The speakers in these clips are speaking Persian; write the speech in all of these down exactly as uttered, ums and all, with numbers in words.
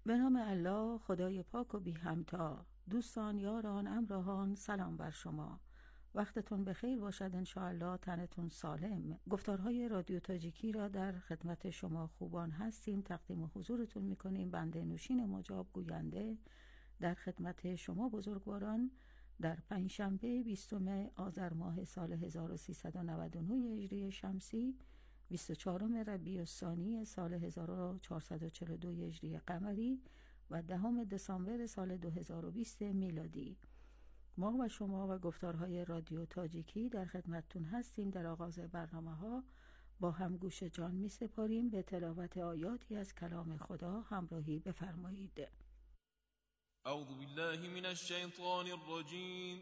به نام الله، خدای پاک و بی همتا. دوستان، یاران، همراهان، سلام بر شما. وقتتون بخیر باشد انشاءالله، تنتون سالم. گفتارهای رادیو تاجیکی را در خدمت شما خوبان هستیم تقدیم حضورتون میکنیم. بنده نوشین مجاب گوینده در خدمت شما بزرگواران در پنجشنبه بیستم آذر ماه سال هزار و سیصد و نود و نه هجری شمسی، بیست و چهارم ربیع الثانی سال هزار و چهارصد و چهل و دو هجری قمری و دهم دسامبر سال دو هزار و بیست میلادی. ما و شما و گفتارهای رادیو تاجیکی در خدمتتون هستیم. در آغاز برنامه ها با هم گوش جان می سپاریم. به تلاوت آیاتی از کلام خدا همراهی بفرمایید. اعوذ بالله من الشیطان الرجیم.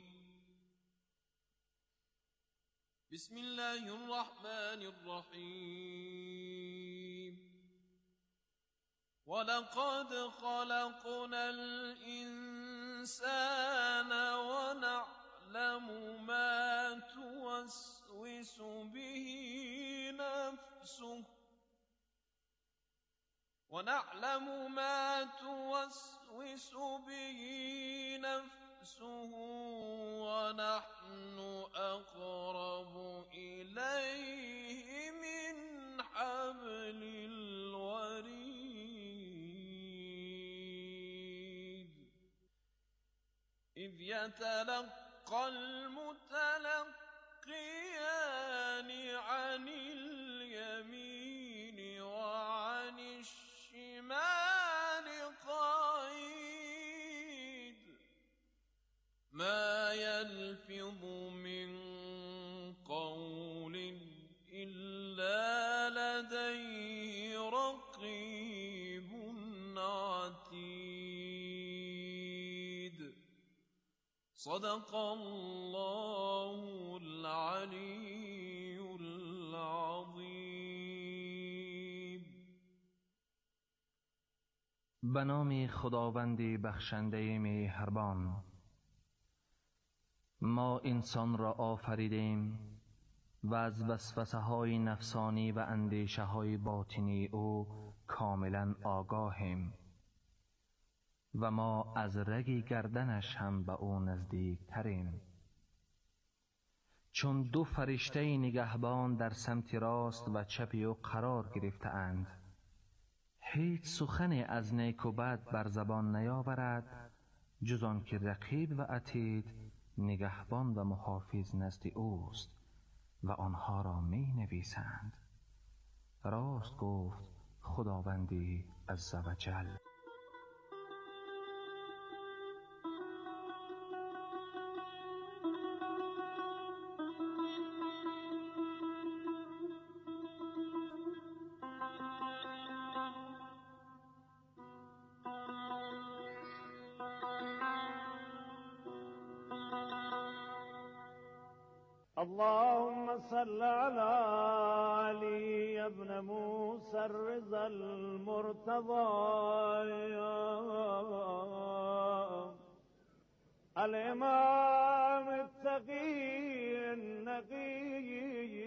بسم الله الرحمن الرحیم. ولقد خلقنا الإنسان ونعلم ما توسوس به نفسه ونعلم ما توسوس به نفسه ونحن أقرب إليه من حبل الوريد إذ يتلقى المتلقيان عن اليمين وعن الشمال قعيد ما يلفظ من قول إلا لديه رقيب عتيد. صدق الله العلي العظيم. به نام خداوند بخشنده مهربان. ما انسان را آفریدیم و از وسوسه های نفسانی و اندیشه های باطنی او کاملا آگاهیم و ما از رگ گردنش هم به او نزدیک تریم. چون دو فرشته نگهبان در سمت راست و چپ او قرار گرفته اند، هیچ سخن از نیک و بد بر زبان نیاورد جز آن که رقیب و عتید نگهبان و محافظ نزد اوست و آنها را می نویسند. راست گفت خداوندی عزوجل. اللهم صل على علي ابن موسى الرضا المرتضى الإمام التقي النقي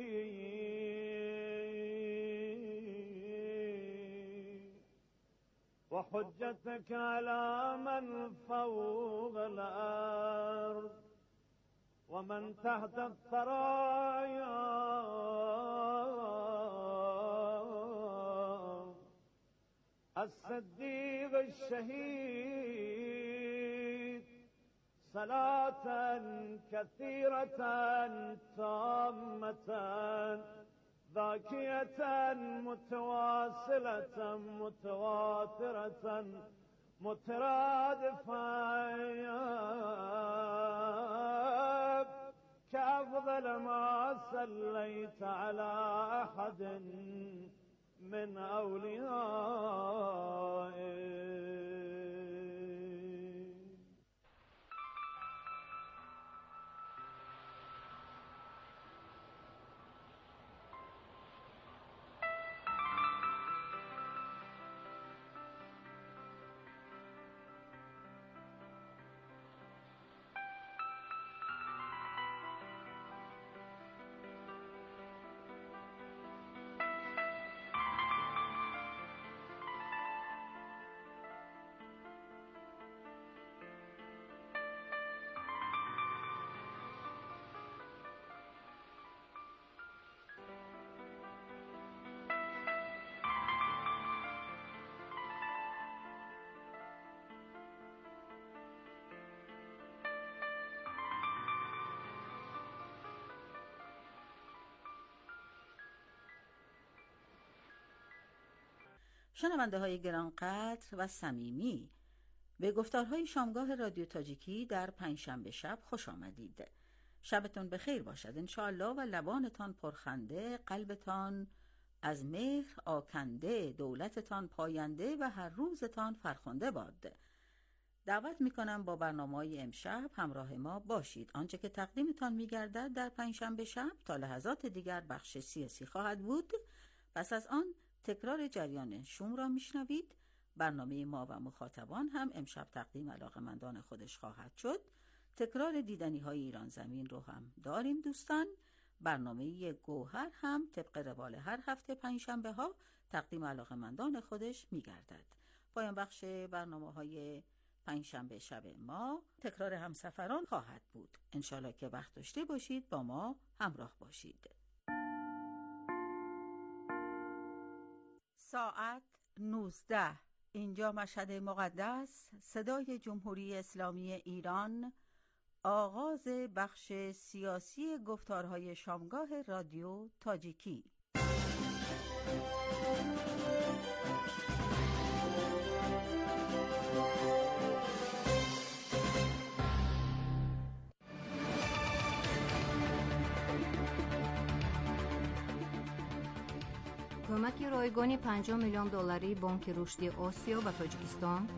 وحجتك على من فوق الأرض ومن تحت الثرايا الصديق الشهيد صلاة كثيرة تامة ذاكية متواصلة متواترة مترادفة كأفضل ما صليت على أحد من أوليائك. شنونده های گرانقدر و صمیمی، به گفتارهای شامگاه رادیو تاجیکی در پنجشنبه شب خوش آمدید. شبتون بخیر باشد انشاءالله و لبانتان پرخنده، قلبتان از مهر آکنده، دولتتان پاینده و هر روزتان فرخنده باد. دعوت میکنم با برنامه‌های امشب همراه ما باشید. آنچه که تقدیمتان میگردد در پنجشنبه شب تا لحظات دیگر بخش سیاسی خواهد بود. پس از آن تکرار جریان شوم را میشنوید. برنامه ما و مخاطبان هم امشب تقدیم علاقه‌مندان خودش خواهد شد. تکرار دیدنی های ایران زمین رو هم داریم دوستان. برنامه گوهر هم طبق روال هر هفته پنجشنبه ها تقدیم علاقه‌مندان خودش میگردد. پایان بخش برنامه های پنجشنبه شب ما تکرار همسفران خواهد بود. انشالله که وقت داشته باشید با ما همراه باشید. ساعت نوزده، اینجا مشهد مقدس، صدای جمهوری اسلامی ایران، آغاز بخش سیاسی گفتارهای شامگاه رادیو تاجیکی. کمک رایگانی پنجاه میلیون دلاری بانک رشد آسیا به تاجیکستان،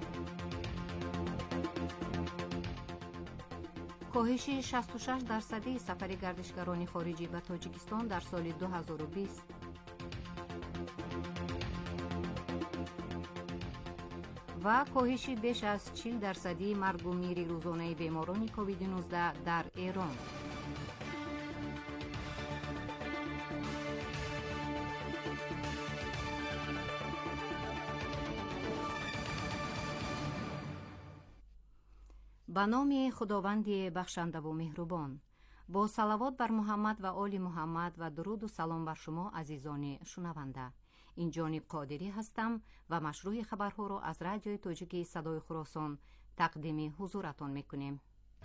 کاهش شصت و شش درصدی سفر گردشگران خارجی به تاجیکستان در سال دو هزار و بیست، و کاهش بیش از چهل درصدی مرگ و میر روزانه بیماران کووید نوزده در ایران. به نام خداوند بخشنده و مهربان. با صلوات بر محمد و آل محمد و درود و سلام بر شما عزیزان شنونده. این جانب قادری هستم و مشروع خبرها را از رادیوی تاجیکی صدای خراسان تقدیم حضورتان میکنیم.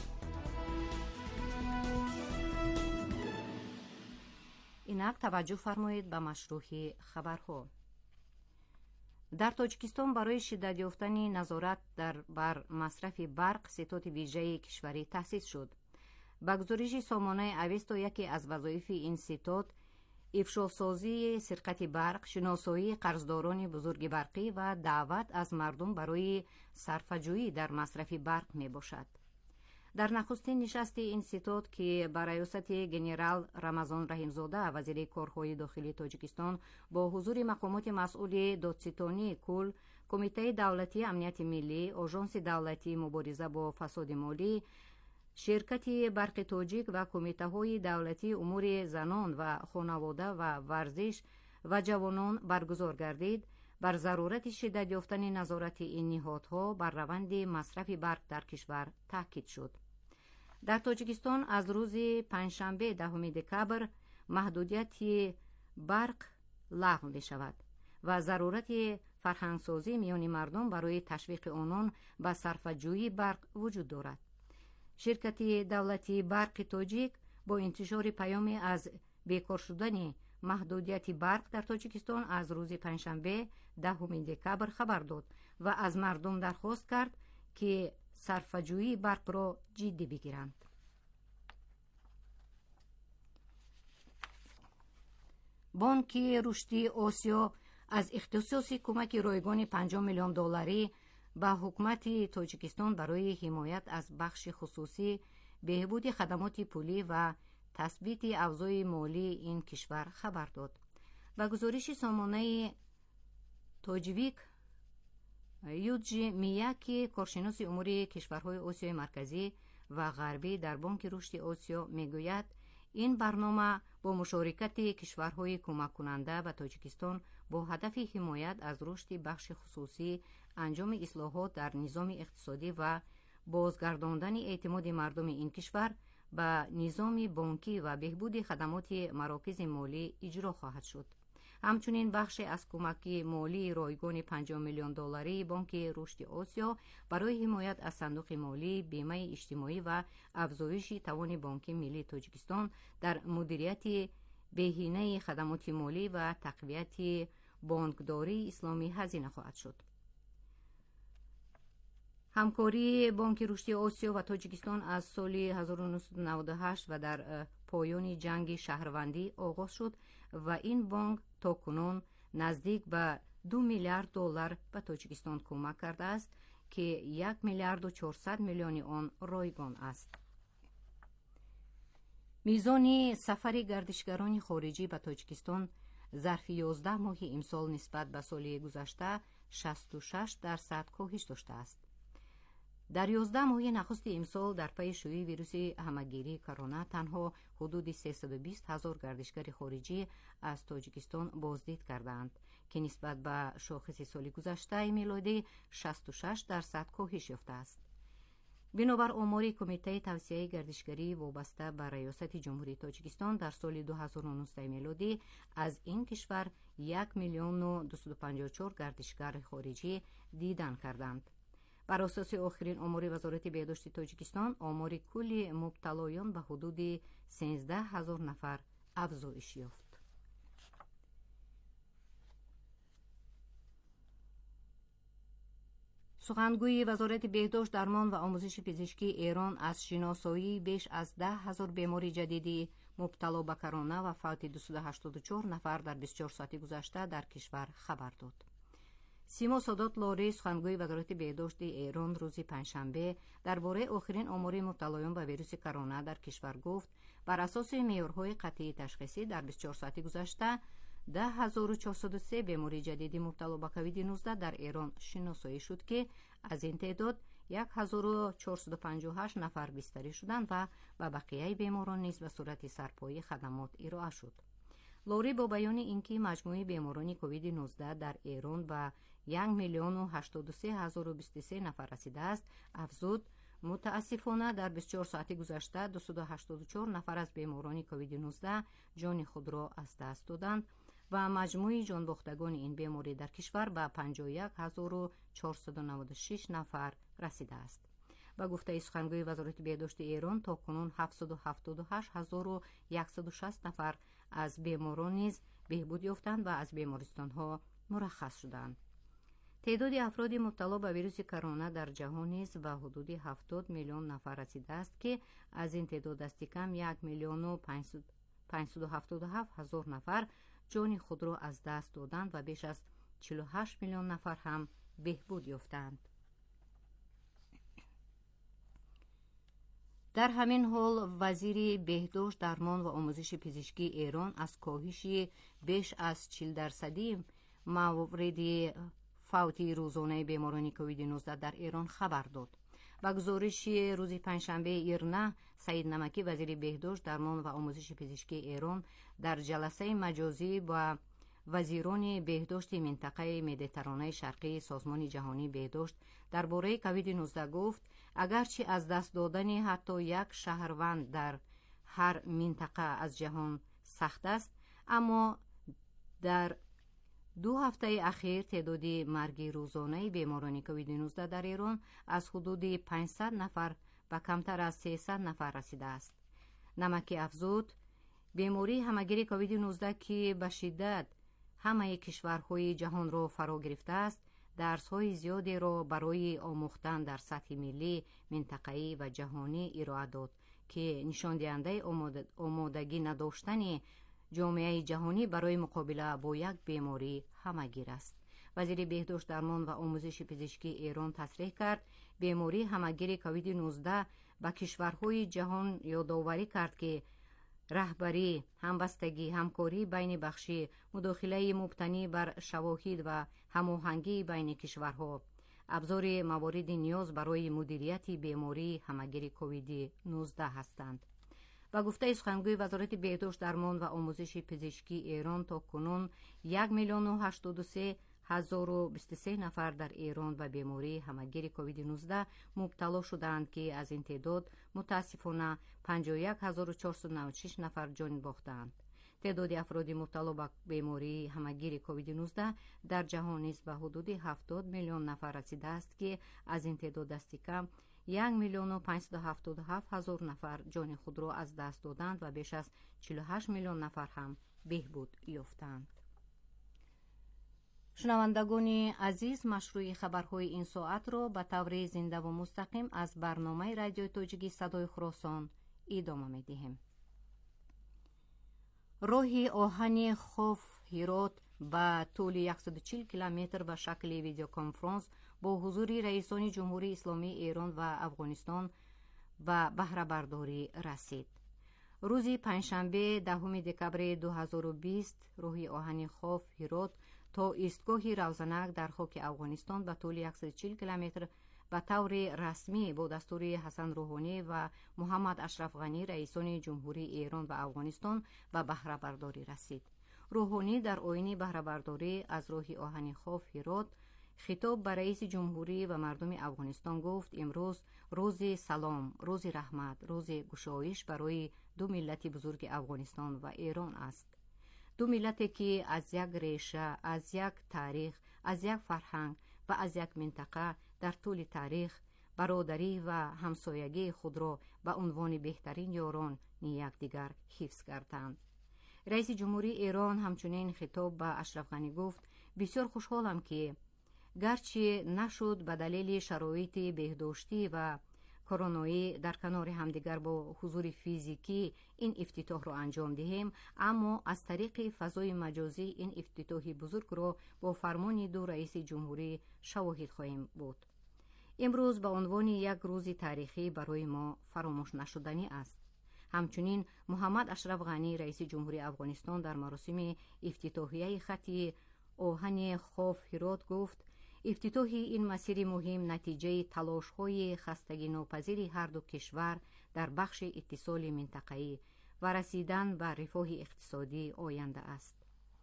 اینک توجه فرمایید به مشروع خبرها. در تاجیکستان برای شدت یافتن نظارت در بر مصرف برق ستاد ویژه کشوری تأسیس شد. با گزارش سامانه اوستا، یکی از وظایف این ستاد افشاسازی سرقت برق، شناسایی قرضداران بزرگ برقی و دعوت از مردم برای صرفه‌جویی در مصرف برق می باشد. در نخستین نشست این ستاد که بر ریاست گنرال رمضان رحیمزاده وزیر کارهای داخلی تاجیکستان با حضور مقامات مسئول دادستانی کل، کمیته دولتی امنیت ملی، آژانس دولتی مبارزه با فساد مالی، شرکت برق تاجیک و کمیته های دولتی امور زنان و خانواده و ورزش و جوانان برگزار گردید، بر ضرورت شدت یافتن نظارت این نهادها بر روند مصرف برق در کشور تاکید شد. در تاجیکستان از روز پنجشنبه دهم دکامبر محدودیت برق لغو می شود و ضرورت فرهنگسازی میان مردم برای تشویق آنان به صرفه‌جویی برق وجود دارد. شرکت دولتی برق تاجیک با انتشار پیامی از بیکار شدن محدودیت برق در تاجیکستان از روز پنجشنبه دهم دکامبر خبر داد و از مردم درخواست کرد که صرفه‌جویی برق را جدی بگیرند. بانک رشد آسیا از اختصاص کمک رایگان پنجاه میلیون دلاری به حکومت تاجیکستان برای حمایت از بخش خصوصی، بهبود خدمات پولی و تثبیت اوضاع مالی این کشور خبر داد. با گزارش سامانه تاجویک، یوجی میاکی کارشناس امور کشورهای آسیای مرکزی و غربی در بانک رشد آسیا میگوید این برنامه با مشارکت کشورهای کمک کننده و تاجیکستان با هدف حمایت از رشد بخش خصوصی، انجام اصلاحات در نظام اقتصادی و بازگرداندن اعتماد مردم این کشور به نظام بانکی و بهبود خدمات مراکز مالی اجرا خواهد شد. همچنین بخش از کمک مالی رایگان پنجاه میلیون دلاری بانک رشد آسیا برای حمایت از صندوق مالی، بیمه اجتماعی و افزایش توان بانک ملی تاجیکستان در مدیریت بهینه خدمات مالی و تقویت بانکداری اسلامی هزینه خواهد شد. همکاری بانک رشدی آسیا و تاجیکستان از سال هزار و نهصد و نود و هشت و در پایان جنگ شهروندی آغاز شد و این بانک تا کنون نزدیک به دو میلیارد دلار به تاجیکستان کمک کرده است که یک میلیارد و چهارصد میلیون آن رایگان است. میزان سفر گردشگران خارجی به تاجیکستان ظرف یازده ماه امسال نسبت به سال گذشته شصت و شش درصد کاهش داشته است. در یازده ماه نخست امسال در پی شیوع ویروس همهگیری کرونا تنها حدود سیصد و بیست هزار گردشگر خارجی از تاجیکستان بازدید کردند که نسبت به شاخص سال گذشته میلادی شصت و شش درصد کاهش یافته است. بنابر آمار کمیته توسعه گردشگری وابسته به ریاست جمهوری تاجیکستان در سال دو هزار و نوزده میلادی از این کشور یک میلیون و دویست و پنجاه و چهار گردشگر خارجی دیدن کردند. بر اساس آخرین آمار وزارت بهداشت تاجیکستان آمار کل مبتلایان به حدود سیزده هزار نفر افزایش یافت. سخنگوی وزارت بهداشت، درمان و آموزش پزشکی ایران از شناسایی بیش از ده هزار بیماری جدیدی مبتلا به کرونا و فوت دویست و هشتاد و چهار نفر در بیست و چهار ساعت گذشته در کشور خبر داد. سیما سادات لاری، سخنگوی وزارت بهداشت ایران، روز پنجشنبه درباره آخرین آمار مبتلایان به ویروس کرونا در کشور گفت بر اساس معیارهای قطعی تشخیصی در بیست و چهار ساعت گذشته ده هزار و چهارصد و سه بیماری جدیدی مبتلا به کووید نوزده در ایران شناسایی شد که از این تعداد یک هزار و چهارصد و پنجاه و هشت نفر بستری شدند و به بقیه بیماران نیز به صورت سرپایی خدمات ارائه شد. لوری با بیان اینکه مجموع بیماران کووید نوزده در ایران به یک میلیون و هشتاد و سه هزار و بیست و سه نفر رسیده است، افزود متاسفانه در بیست و چهار ساعت گذشته دویست و هشتاد و چهار نفر از بیماران کووید نوزده جان خود را از دست دادند و مجموع جان باختگان این بیماری در کشور به پنجاه و یک هزار و چهارصد و نود و شش نفر رسیده است. با گفته سخنگوی وزارت بهداشت ایران تا کنون هفتصد و هفتاد و هشت هزار و صد و شصت نفر از بیماران نیز بهبود یافتند و از بیمارستان‌ها مرخص شدند. تعداد افراد مبتلا به ویروس کرونا در جهان نیز به حدود هفتاد میلیون نفر رسیده است که از این تعداد دست کم یک میلیون و پانصد و هفتاد و هفت هزار نفر جان خود را از دست دادند و بیش از چهل و هشت میلیون نفر هم بهبود یافتند. در همین حال وزیر بهداشت، درمان و آموزش پزشکی ایران از کاهش بیش از چهل درصدی موارد فوتی روزانه بیماران کووید نوزده در ایران خبر داد. با گزارش روز پنجشنبه ایرنا، سعید نمکی، وزیر بهداشت، درمان و آموزش پزشکی ایران، در جلسه مجازی با وزیران بهداشت منطقه مدیترانه شرقی سازمان جهانی بهداشت درباره کووید نوزده گفت اگرچه از دست دادن حتی یک شهروند در هر منطقه از جهان سخت است، اما در دو هفته اخیر تعداد مرگ روزانه بیماران کووید نوزده در ایران از حدود پانصد نفر به کمتر از سیصد نفر رسیده است. نمکی افزود بیماری همهگیری کووید نوزده که به شدت همه کشورهای جهان را فرا گرفته است، درس‌های زیادی را برای آموختن در سطح ملی، منطقه‌ای و جهانی ارائه داد که نشان دهنده آمادگی نداشتن جامعه جهانی برای مقابله با یک بیماری همهگیر است. وزیر بهداشت، درمان و آموزش پزشکی ایران تصریح کرد بیماری همهگیر کووید نوزده به کشورهای جهان یادآوری کرد که رهبری، همبستگی، همکاری بین بخشی، مداخله مبتنی بر شواهد و هماهنگی بین کشورها ابزار موارد نیاز برای مدیریت بیماری همهگیر کووید نوزده هستند. و گفته سخنگوی وزارت بهداشت، درمان و آموزش پزشکی ایران تا کنون یک میلیون و هشتاد و سه هزار و بیست و سه نفر در ایران به بیماری همهگیر کووید نوزده مبتلا شدند که از این تعداد متاسفانه پنجاه و یک هزار و چهارصد و نود و شش نفر جان باختند. تعداد افراد مبتلا به بیماری همهگیر کووید نوزده در جهان نیز به حدود هفتاد میلیون نفر رسیده است که از این تعداد دست کم یک میلیون و پانصد و هفتاد و هفت هزار نفر جان خود را از دست دادند و بیش از چهل و هشت میلیون نفر هم بهبود یافتند. شنوندگان عزیز، مشروع خبرهای این ساعت را به طور زنده و مستقیم از برنامه رادیو تاجیکی صدای خراسان ادامه می‌دهیم. راه آهن خوف هرات با طول صد و چهل کیلومتر به شکل ویدیو کنفرانس با حضور رئیسان جمهوری اسلامی ایران و افغانستان و بهره برداری رسید. روز پنجشنبه دهم دکبر دو هزار و بیست راه آهن خوف هرات تا ایستگاه روزنک در خاک افغانستان به طول صد و چهل کیلومتر به طور رسمی با دستور حسن روحانی و محمد اشرف غنی رئیسان جمهوری ایران و افغانستان به بهره برداری رسید. روحانی در آیین بهره برداری از راه آهن خوف هرات خطاب به رئیس جمهوری و مردم افغانستان گفت امروز روز سلام، روز رحمت، روز گشایش برای دو ملت بزرگ افغانستان و ایران است. دو ملتی که از یک ریشه، از یک تاریخ، از یک فرهنگ و از یک منطقه در طول تاریخ برادری و همسایگی خود را به عنوان بهترین یاران یکدیگر حفظ کردند. رئیس جمهوری ایران همچنین خطاب به اشرف غنی گفت بسیار خوشحالم که گرچه نشد به دلیل شرایط بهداشتی و کرونایی در کنار همدیگر با حضور فیزیکی این افتتاح را انجام دهیم، اما از طریق فضای مجازی این افتتاح بزرگ را با فرمان دو رئیس جمهوری شواهد خواهیم بود. امروز به عنوان یک روز تاریخی برای ما فراموش نشدنی است. همچنین محمد اشرف غنی رئیس جمهوری افغانستان در مراسم افتتاحیه خط آهن خوف هرات گفت افتتاح این مسیر مهم نتیجه تلاش‌های خستگی ناپذیر هر دو کشور در بخش اتصال منطقه‌ای و رسیدن به رفاه اقتصادی آینده است.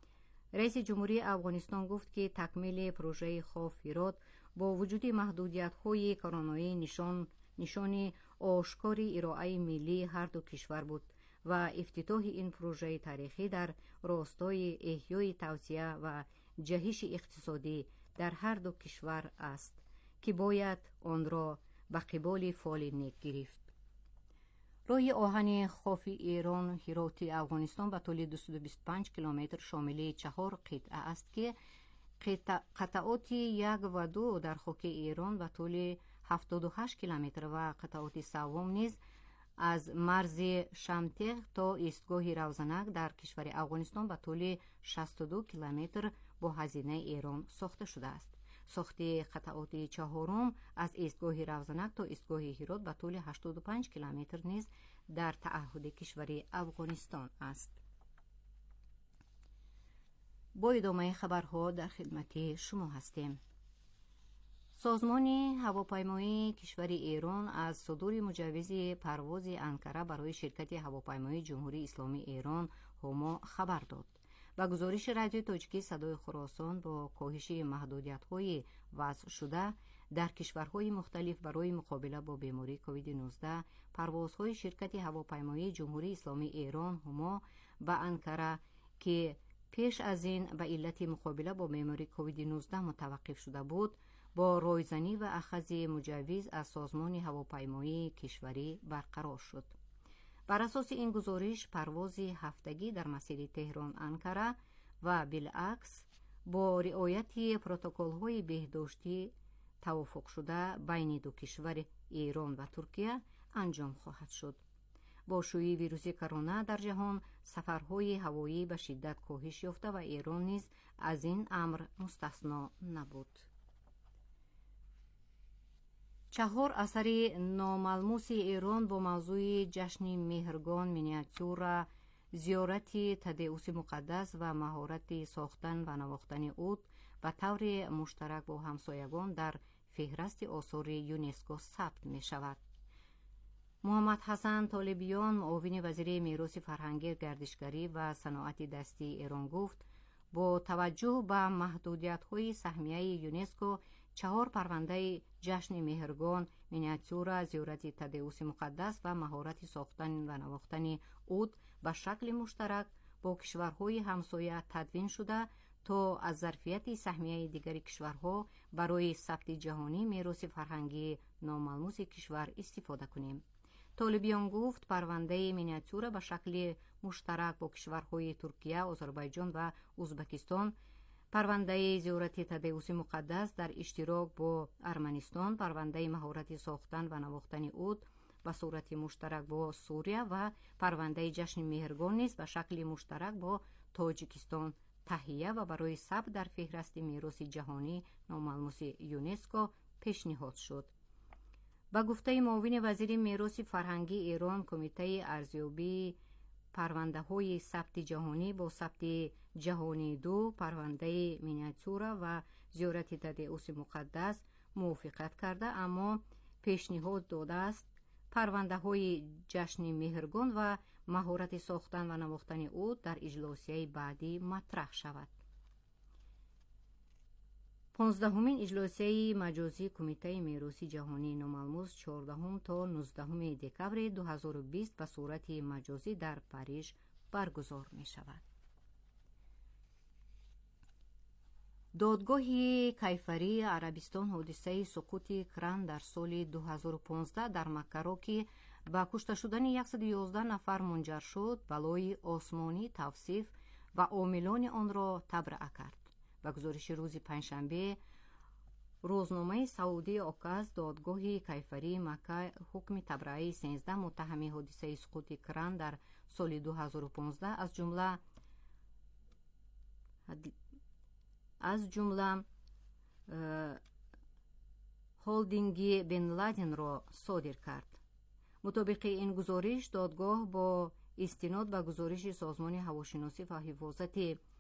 رئیس جمهوری افغانستان گفت که تکمیل پروژه خوف هرات با وجود محدودیت‌های کرونایی نشان نشان آشکاری ارائه ملی هر دو کشور بود و افتتاح این پروژه تاریخی در راستای احیای توسعه و جهش اقتصادی در هر دو کشور است که باید آن را به قبال فعال نیک گرفت. راه آهن خوف ایران هرات افغانستان به طول دویست و بیست و پنج کیلومتر شامل چهار قطعه است که قطعات یک و دو در خاک ایران به طول هفتاد و هشت کیلومتر و قطعات سوم نیز از مرز شمتق تا ایستگاه روزنک در کشور افغانستان به طول شصت و دو کیلومتر با هزینه ایران ساخته شده است. ساخت قطعات چهارم از ایستگاه روزنک تا ایستگاه هرات به طول هشتاد و پنج کیلومتر نیز در تعهد کشور افغانستان است. با ادامه خبرها در خدمت شما هستیم. سازمان هواپیمایی کشور ایران از صدور مجوز پرواز انقره برای شرکت هواپیمایی جمهوری اسلامی ایران هما خبر داد. و گزارش رادیو تاجیکی صدای خراسان با کاهش محدودیت‌های وضع شده در کشورهای مختلف برای مقابله با بیماری کووید نوزده، پروازهای شرکت هواپیمایی جمهوری اسلامی ایران هما به انقره که پیش از این به علت مقابله با بیماری کووید نوزده متوقف شده بود، با رایزنی و اخذ مجوز از سازمان هواپیمایی کشوری برقرار شد. بر اساس این گزارش پرواز هفتگی در مسیر تهران انقره و بالعکس با رعایت پروتکل‌های بهداشتی توافق شده بین دو کشور ایران و ترکیه انجام خواهد شد. با شیوع ویروس کرونا در جهان سفرهای هوایی به شدت کاهش یافته و ایران نیز از این امر مستثنا نبود. چهار اثر ناملموس ایران با موضوع جشن مهرگان مینیاتور، زیارت تدئوس مقدس و مهارت ساختن و نواختن عود به طور مشترک با همسایگان در فهرست آثار یونسکو ثبت می شود. محمد حسن طالبیان معاون وزیر میراث فرهنگی، گردشگری و صنعت دستی ایران گفت با توجه به محدودیت‌های سهمیه یونسکو چهار پرونده جشن مهرگان مینیاتور، زیارت تدئوس مقدس و مهارت ساختن و نواختن عود به شکل مشترک با کشورهای همسایه تدوین شده تا از ظرفیت سهمیه دیگر کشورها برای ثبت جهانی میراث فرهنگی ناملموس کشور استفاده کنیم. طالبیان گفت پرونده مینیاتور به شکل مشترک با کشورهای ترکیه، آذربایجان و ازبکستان پرونده زیارت تدئوس مقدس در اشتراک با ارمنستان، پرونده مهارت ساختن و نواختن عود به صورت مشترک با سوریه و پرونده جشن مهرگان نیز به شکل مشترک با تاجیکستان تهیه و برای ثبت در فهرست میراث جهانی ناملموس یونسکو پیشنهاد شد. با گفته معاون وزیر میراث فرهنگی ایران، کمیته ارزیابی پرونده های ثبت جهانی با ثبت جهانی دو، پرونده مینیاتور و زیارت تدئوس مقدس موافقت کرده، اما پیشنهاد داده است پرونده های جشن مهرگان و مهارت ساختن و نواختن عود در اجلاسیه بعدی مطرح شود. پانزدهمین اجلاسیه مجازی کمیته میراث جهانی ناملموس چهاردهم تا نوزدهم دکبر دو هزار و بیست به صورت مجازی در پاریژ برگزار می شود. دادگاه کیفری عربستان حادثه سقوط کران در سال دو هزار و پانزده در مکه را که با کشته شدن صد و یازده نفر منجر شد، بلای آسمانی توصیف و عاملان آن را تبرئه کرد. و گزارش روز پنجشنبه روزنامه سعودی آکاز، دادگاه کیفری مکه حکم تبرئه سیزده متهم حادثه سقوط کران در سال دو هزار و پانزده از جمله از جمله هولدینگ بن لادن را صادر کرد. مطابق این گزارش، دادگاه با استناد به گزارش سازمان هواشناسی و حفاظت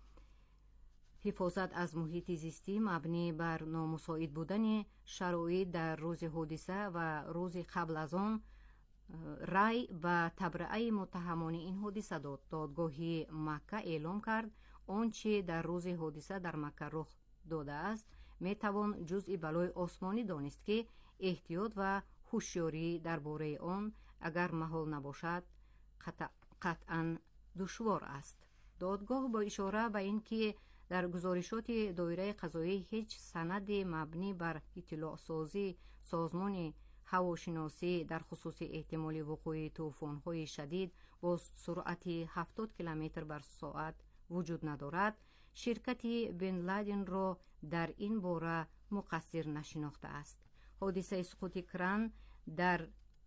حفاظت از محیط زیستی مبنی بر نامساعد بودن شرایط در روز حادثه و روز قبل از آن رأی به تبرئه متهمان این حادثه داد. دادگاه مکه اعلام کرد آنچه در روز حادثه در مکه رخ داده است می توان جزء بلای آسمانی دانست که احتیاط و هوشیاری درباره آن اگر محال نباشد قطعاً دشوار است. دادگاه با اشاره به اینکه در گزارشات دایره قضایی هیچ سند مبنی بر اطلاع سازی سازمان هواشناسی در خصوص احتمال وقوع طوفان‌های شدید با سرعت هفتاد کیلومتر بر ساعت وجود ندارد، شرکت بن لادن را در این باره مقصر نشناخته است. حادثه سقوط کران در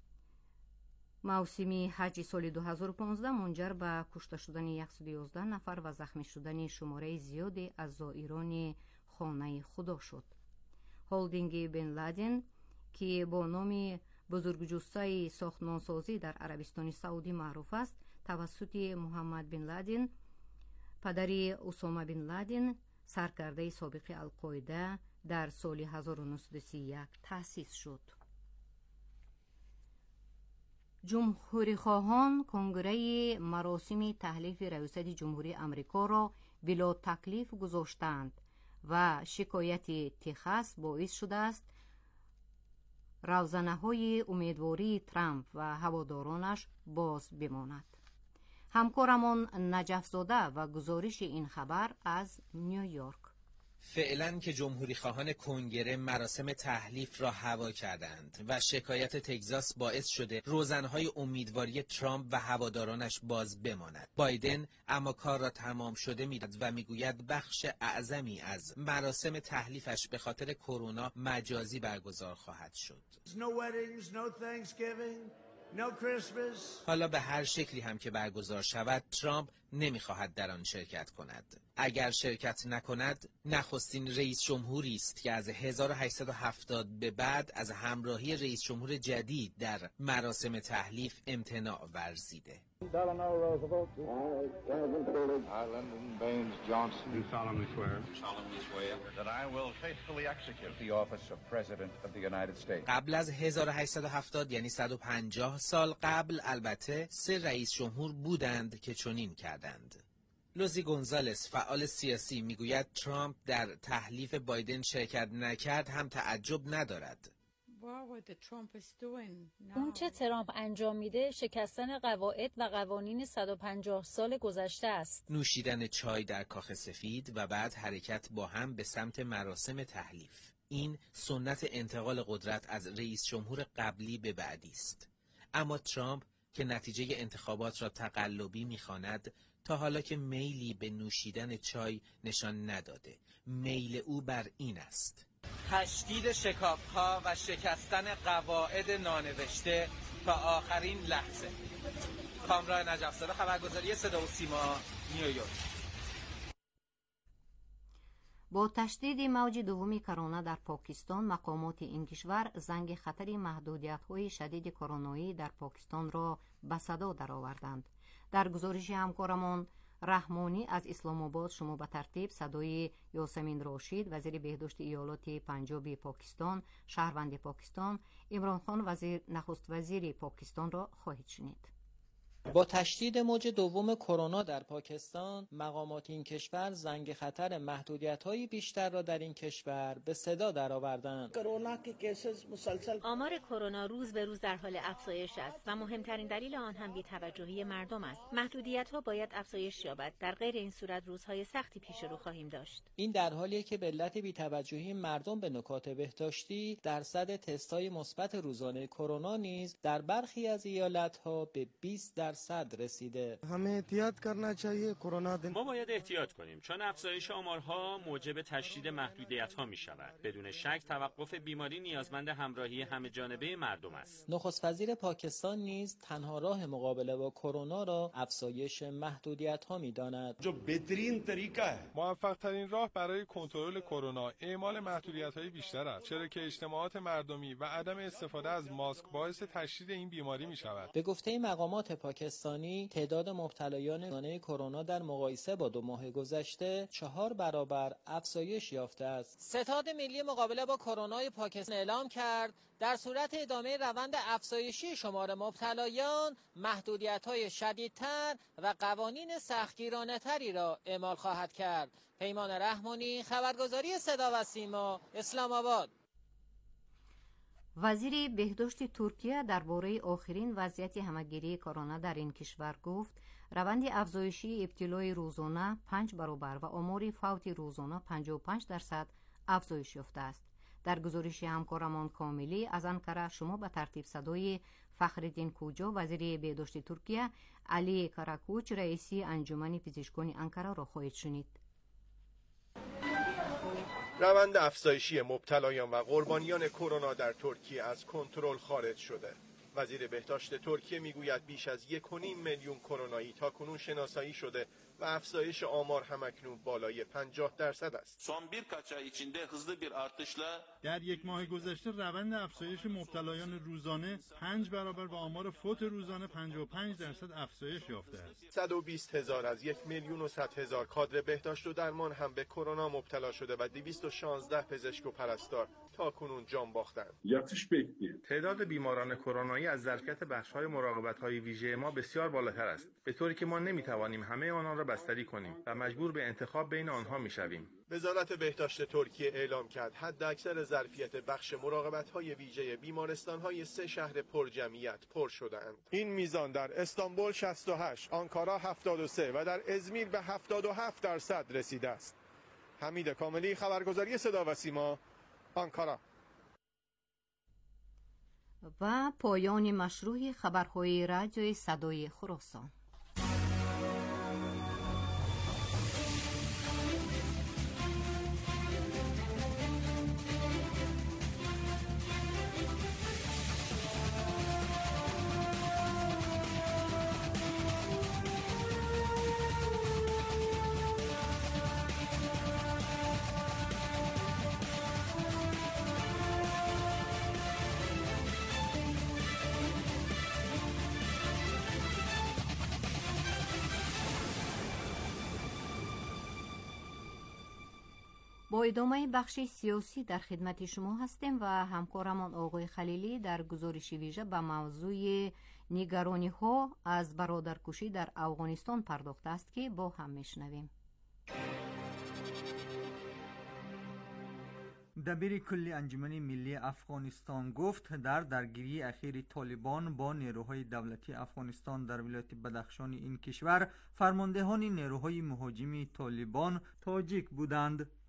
موسم حج سال دو هزار و پانزده منجر به کشته شدن صد و یازده نفر و زخمی شدن شماره زیادی از زائران خانه خدا شد. هولدینگ بن لادن که با نام بزرگجثه ساختمانسازی در عربستان سعودی معروف است، توسط محمد بن لادن پدر اسامه بن لادن سرکرده سابق القاعده در سال هزار و نهصد و سی و یک تأسیس شد. جمهوری خواهان کنگره مراسم تحلیف ریاست جمهوری آمریکا را بلا تکلیف گذاشتند و شکایت تگزاس باعث شده است روزنه‌های امیدواری ترامپ و هوادارانش باز بماند. همکارمان نجف زاده و گزارش این خبر از نیویورک. فعلا که جمهوری خواهان کنگره مراسم تحلیف را هوا کردند و شکایت تگزاس باعث شده روزنهای امیدواری ترامپ و هوادارانش باز بماند. بایدن اما کار را تمام شده می‌داند و میگوید بخش اعظمی از مراسم تحلیفش به خاطر کرونا مجازی برگزار خواهد شد. No weddings, no Thanksgiving, no Christmas. حالا به هر شکلی هم که برگزار شود، ترامپ نمیخواهد در آن شرکت کند. اگر شرکت نکند، نخستین رئیس جمهوری است که از هزار و هشتصد و هفتاد به بعد از همراهی رئیس جمهور جدید در مراسم تحلیف امتناع ورزیده. Delano Roosevelt. I, President Coolidge. I, Lyndon Baines Johnson. Do solemnly swear. solemnly swear that I will faithfully execute the office of President of the United States. قبل از هزار و هشتصد و هفتاد یعنی صد و پنجاه سال قبل البته سه رئیس جمهور بودند که چنین کردند. لوزی گونزالس فعال سیاسی میگوید ترامپ در تحلیف بایدن شرکت نکرد هم تعجب ندارد. اون چه ترامپ انجام میده شکستن قواعد و قوانین صد و پنجاه سال گذشته است. نوشیدن چای در کاخ سفید و بعد حرکت با هم به سمت مراسم تحلیف. این سنت انتقال قدرت از رئیس جمهور قبلی به بعدی است. اما ترامپ که نتیجه انتخابات را تقلبی می‌خواند، تا حالا که میلی به نوشیدن چای نشان نداده. میل او بر این است: تشدید شکاف‌ها و شکستن قواعد نانوشته تا آخرین لحظه. کامران نجف‌زاده، خبرگزاری صدا و سیما، نیویورک. با تشدید موج دوم کرونا در پاکستان، مقامات این کشور زنگ خطر محدودیت‌های شدید کرونایی در پاکستان را به صدا درآوردند. در گزارش همکارمان رحمانی از اسلام آباد شما به ترتیب صدای یاسمین راشد، وزیر بهداشت ایالات پنجاب پاکستان، شهروند پاکستان، عمران خان، وزیر نخست وزیر پاکستان را خواهید شنید. با تشدید موج دوم کرونا در پاکستان، مقامات این کشور زنگ خطر محدودیت‌های بیشتر را در این کشور به صدا درآوردند. کرونا کے کیسز مسلسل آمار کرونا روز به روز در حال افزایش است و مهمترین دلیل آن هم بی‌توجهی مردم است. محدودیت‌ها باید افزایش یابد، در غیر این صورت روزهای سختی پیش رو خواهیم داشت. این در حالیه که به علت بی‌توجهی مردم به نکات بهداشتی، درصد تست‌های مثبت روزانه کرونا نیز در برخی از ایالت‌ها به بیست درصد صد رسیده. همه احتیاط کرنا چاهیه. کرونا دن ما باید احتیاط کنیم، چون افزایش آمارها موجب تشدید محدودیت‌ها می‌شود. بدون شک توقف بیماری نیازمند همراهی همه جانبه مردم است. نخست وزیر پاکستان نیز تنها راه مقابله با کرونا را افزایش محدودیت‌ها می‌داند. جو بهترین طریقه ہے، موفق‌ترین راه برای کنترل کرونا اعمال محدودیت‌های بیشتر است، چرا که اجتماعات مردمی و عدم استفاده از ماسک باعث تشدید این بیماری می‌شود. به گفته مقامات پاکستان تعداد مبتلایان روزانه کرونا در مقایسه با دو ماه گذشته چهار برابر افزایش یافته است. ستاد ملی مقابله با کرونا پاکستان اعلام کرد در صورت ادامه روند افزایشی شمار مبتلایان، محدودیت‌های شدیدتر و قوانین سختگیرانه‌تری را اعمال خواهد کرد. پیمان رحمانی، خبرگزاری صدا و سیما، اسلام آباد. وزیر بهداشت ترکیه درباره آخرین وضعیت همه‌گیری کرونا در این کشور گفت روند افزایشی ابتلای روزانه پنج برابر و آمار فوت روزانه پنجاه و پنج درصد افزایش یافته است. در گزارش همکارمان کاملی از انقره شما به ترتیب صدای فخرالدین کوجا، وزیر بهداشت ترکیه، علی کاراکوچ، رئیسی انجمن پزشکان انقره را خواهید شنید. روند افزایشی مبتلایان و قربانیان کرونا در ترکیه از کنترل خارج شده. وزیر بهداشت ترکیه میگوید بیش از یک و نیم میلیون کرونایی تاکنون شناسایی شده و افزایش آمار همکنون بالای پنجاه درصد است. در یک ماه گذشته روند افزایش مبتلایان روزانه پنج برابر و آمار فوت روزانه پنجاه و پنج درصد افزایش یافته است. صد و بیست هزار از یک میلیون و صد هزار کادر بهداشت و درمان هم به کرونا مبتلا شده و دویست و شانزده پزشک و پرستار تاکنون جان باختند. تعداد بیماران کرونایی از ظرفیت بخش‌های مراقبت‌های ویژه ما بسیار بالاتر است، به طوری که ما نمی‌توانیم همه آنها را بستری کنیم و مجبور به انتخاب بین آنها می‌شویم. وزارت بهداشت ترکیه اعلام کرد حداکثر ظرفیت بخش مراقبت‌های ویژه بیمارستان‌های سه شهر پرجمعیت پر شده‌اند. این میزان در استانبول شصت و هشت، آنکارا هفتاد و سه و در ازمیر به هفتاد و هفت درصد رسیده است. حمید کاملی، خبرگزاری صدا و سیما، آنکارا. و پایان مشروع خبرهای رادیوی صدای خراسان. با ادامه بخش سیاسی در خدمت شما هستیم و همکارمان آقای خلیلی در گزارش ویژه به موضوع نگرانی ها از برادرکشی در افغانستان پرداخته است که با هم میشنویم. دبیر کل انجمن ملی افغانستان گفت در درگیری اخیر طالبان با نیروهای دولتی افغانستان در ولایت بدخشان این کشور فرماندهان نیروهای مهاجم طالبان تاجیک بودند.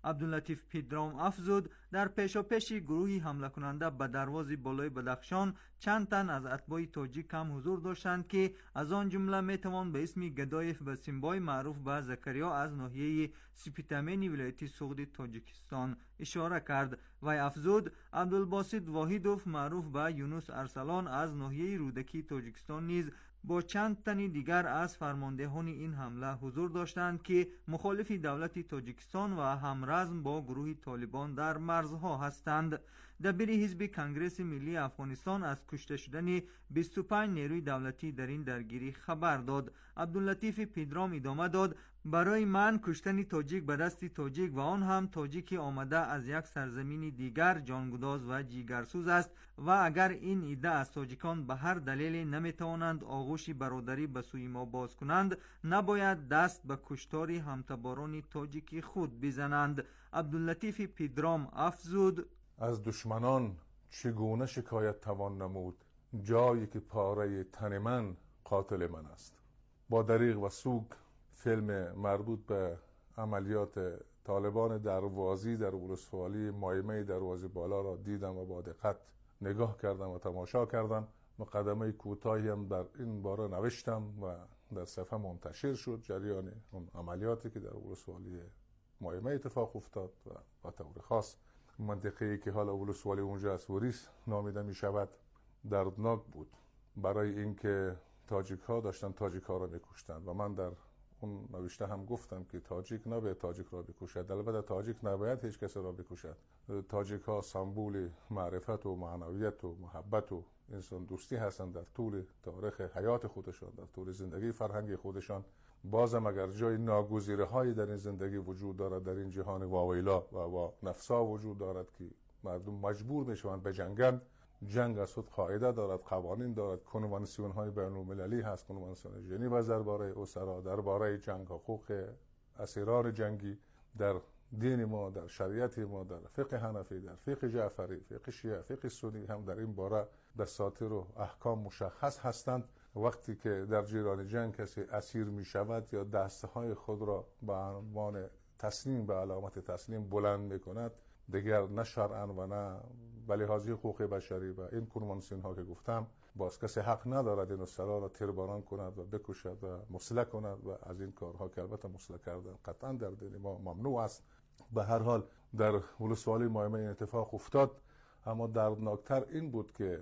عبداللطیف پیدرام افزود در پیشاپیش گروهی حمله کننده به دروازه بالای بدخشان چند تن از اتباع تاجیک هم حضور داشتند که از آن جمله میتوان به اسم گدایف بسیمبای معروف به زکریا از ناحیه سپیتامین ولایت سوغد تاجیکستان اشاره کرد. وی افزود عبدالباسط واحدوف معروف به یونس ارسلان از ناحیه رودکی تاجیکستان نیز با چند تن دیگر از فرماندهان این حمله حضور داشتند که مخالف دولت تاجیکستان و همرزم با گروه طالبان در مرزها هستند. دبیر حزب کنگره ملی افغانستان از کشته شدن بیست و پنج نیروی دولتی در این درگیری خبر داد. عبداللطیف پیدرام ادامه داد برای من کشتن تاجیک به دست تاجیک و آن هم تاجیک آمده از یک سرزمین دیگر جانگداز و جیگرسوز است و اگر این ایده از تاجیکان به هر دلیلی نمیتوانند آغوش برادری به سوی ما باز کنند نباید دست به کشتار همتباران تاجیک خود بزنند. عبداللطیف پیدرام افزود از دشمنان چگونه شکایت توان نمود جایی که پاره تن من قاتل من است. با دریغ و سوگ فیلم مربوط به عملیات طالبان دروازی در ولسوالی مایمه دروازه بالا را دیدم و با دقت نگاه کردم و تماشا کردم. مقدمه کوتاهی هم در این باره نوشتم و در صفحه منتشر شد جریان اون عملیاتی که در ولسوالی مایمه اتفاق افتاد و با طور خاص منطقه‌ای که حالا ولسوالی اونجا از وریس نامیده می شود دردناک بود برای اینکه تاجیک ها داشتن تاجیک ها را میکشتند و من در اون نوشته هم گفتم که تاجیک نباید تاجیک را بکشد. البته تاجیک نباید هیچ کس را بکشد. تاجیک ها سمبول معرفت و معنویت و محبت و انسان دوستی هستند در طول تاریخ حیات خودشان، در طول زندگی فرهنگی خودشان. بازم اگر جای ناگزیره هایی در این زندگی وجود دارد، در این جهان واویلا و وا نفسا وجود دارد که مردم مجبور میشوند بجنگند، جنگ از خود قاعده دارد، قوانین دارد، کنوانسیون های بین المللی هست، کنوانسیون ژنو درباره اسرا، درباره جنگ، حقوق اسیران جنگی در دین ما، در شریعت ما، در فقه حنفی، در فقه جعفری، فقه شیعه، فقه سنی هم در این باره دساتیر و احکام مشخص هستند. وقتی که در جریان جنگ کسی اسیر می شود یا دسته های خود را به عنوان تسلیم به علامت تسلیم بلند می کند، دیگر نه شرعاً و نه به لحاظ حقوق بشری و این کنوانسیون ها که گفتم، باز کسی حق ندارد این سرا را تیرباران کند و بکشد و مسلح کند و از این کارها که البته مسلح کردن قطعا در دین ما ممنوع است. به هر حال در ولسوالی مایمه این اتفاق افتاد، اما دردناکتر این بود که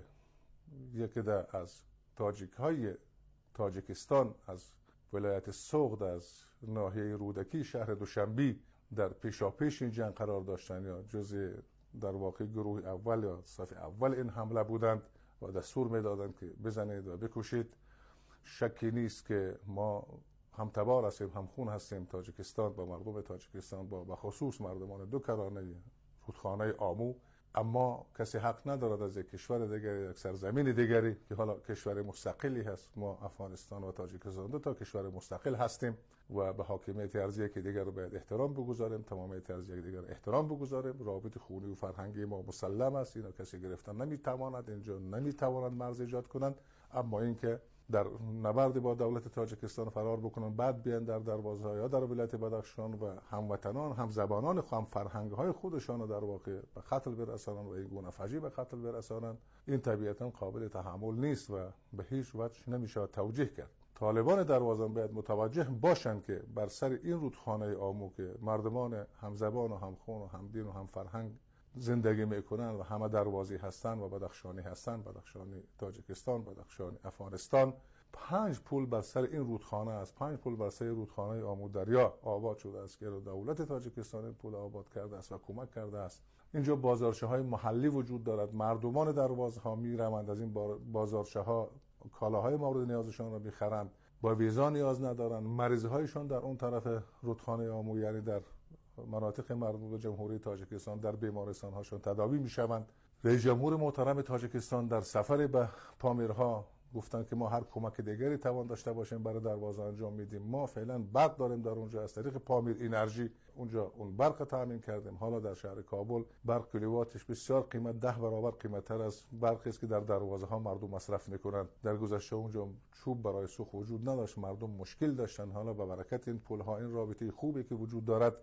یکی در از تاجیک های تاجیکستان از ولایت سوغد از ناحیه رودکی شهر دوشنبی در پیشاپیش این جنگ قرار داشتن یا جزء در واقع گروه اول یا صف اول این حمله بودند و دستور میدادند که بزنید و بکشید. شکی نیست که ما هم تبار هستیم، هم خون هستیم. تاجیکستان با مردم تاجیکستان با بخصوص مردمان دو کرانه رودخانه آمو، اما کسی حق ندارد از یک کشور دیگری، یک سرزمین دیگری که حالا کشور مستقلی هست، ما افغانستان و تاجیکستان دو تا کشور مستقل هستیم و به حاکمیت ارضی که دیگر رو باید احترام بگذاریم، تمامیت ارضی دیگر احترام بگذاریم. رابط خونی و فرهنگی ما مسلم است، اینا کسی گرفتن نمیتواند، اینجا نمیتوانند مرز ایجاد کنند. اما اینکه در نبرد با دولت تاجیکستان فرار بکنن، بعد بیان در دروازه یا در ولایت بدخشان و هموطنان، هم زبانان، هم فرهنگ های خودشان رو در واقع به قتل برسانند و این گونه فجیع به قتل برسانند، این طبیعتا قابل تحمل نیست و به هیچ وجه نمیشه توجیه کرد. طالبان دروازه باید متوجه باشند که بر سر این رودخانه آمو که مردمان هم زبان و هم خون و هم دین و هم فرهنگ زندگی میکنن و همه دروازی هستن و بدخشانی هستن، بدخشانی تاجیکستان، بدخشانی افغانستان، پنج پل بر سر این رودخانه است. پنج پل بر سر رودخانه آمو دریا آباد شده است که دولت تاجیکستان پل آباد کرده است و کمک کرده است. اینجا بازارچه های محلی وجود دارد، مردمان دروازه ها میروند از این بازارچه ها کالاهای مورد نیازشان را میخرند، با ویزا نیاز ندارند. مریض هایشان در اون طرف رودخانه آمو، یعنی در مناطق مربوط به جمهوری تاجیکستان، در بیمارستان هاشون تداوی میشوند. رئیس جمهور محترم تاجیکستان در سفر به پامیرها گفتن که ما هر کمک دیگری توان داشته باشیم برای دروازه انجام میدیم. ما فعلا برق داریم در اونجا، از طریق پامیر انرژی اونجا اون برق تامین کردیم. حالا در شهر کابل برق کیلوواتش بسیار قیمت ده برابر قیمتتر از برقی است که در دروازه ها مردم مصرف میکنند. در گذشته اونجا چوب برای سوخت وجود نداشت، مردم مشکل داشتن. حالا به برکت این پل ها، این رابطه خوبی که وجود دارد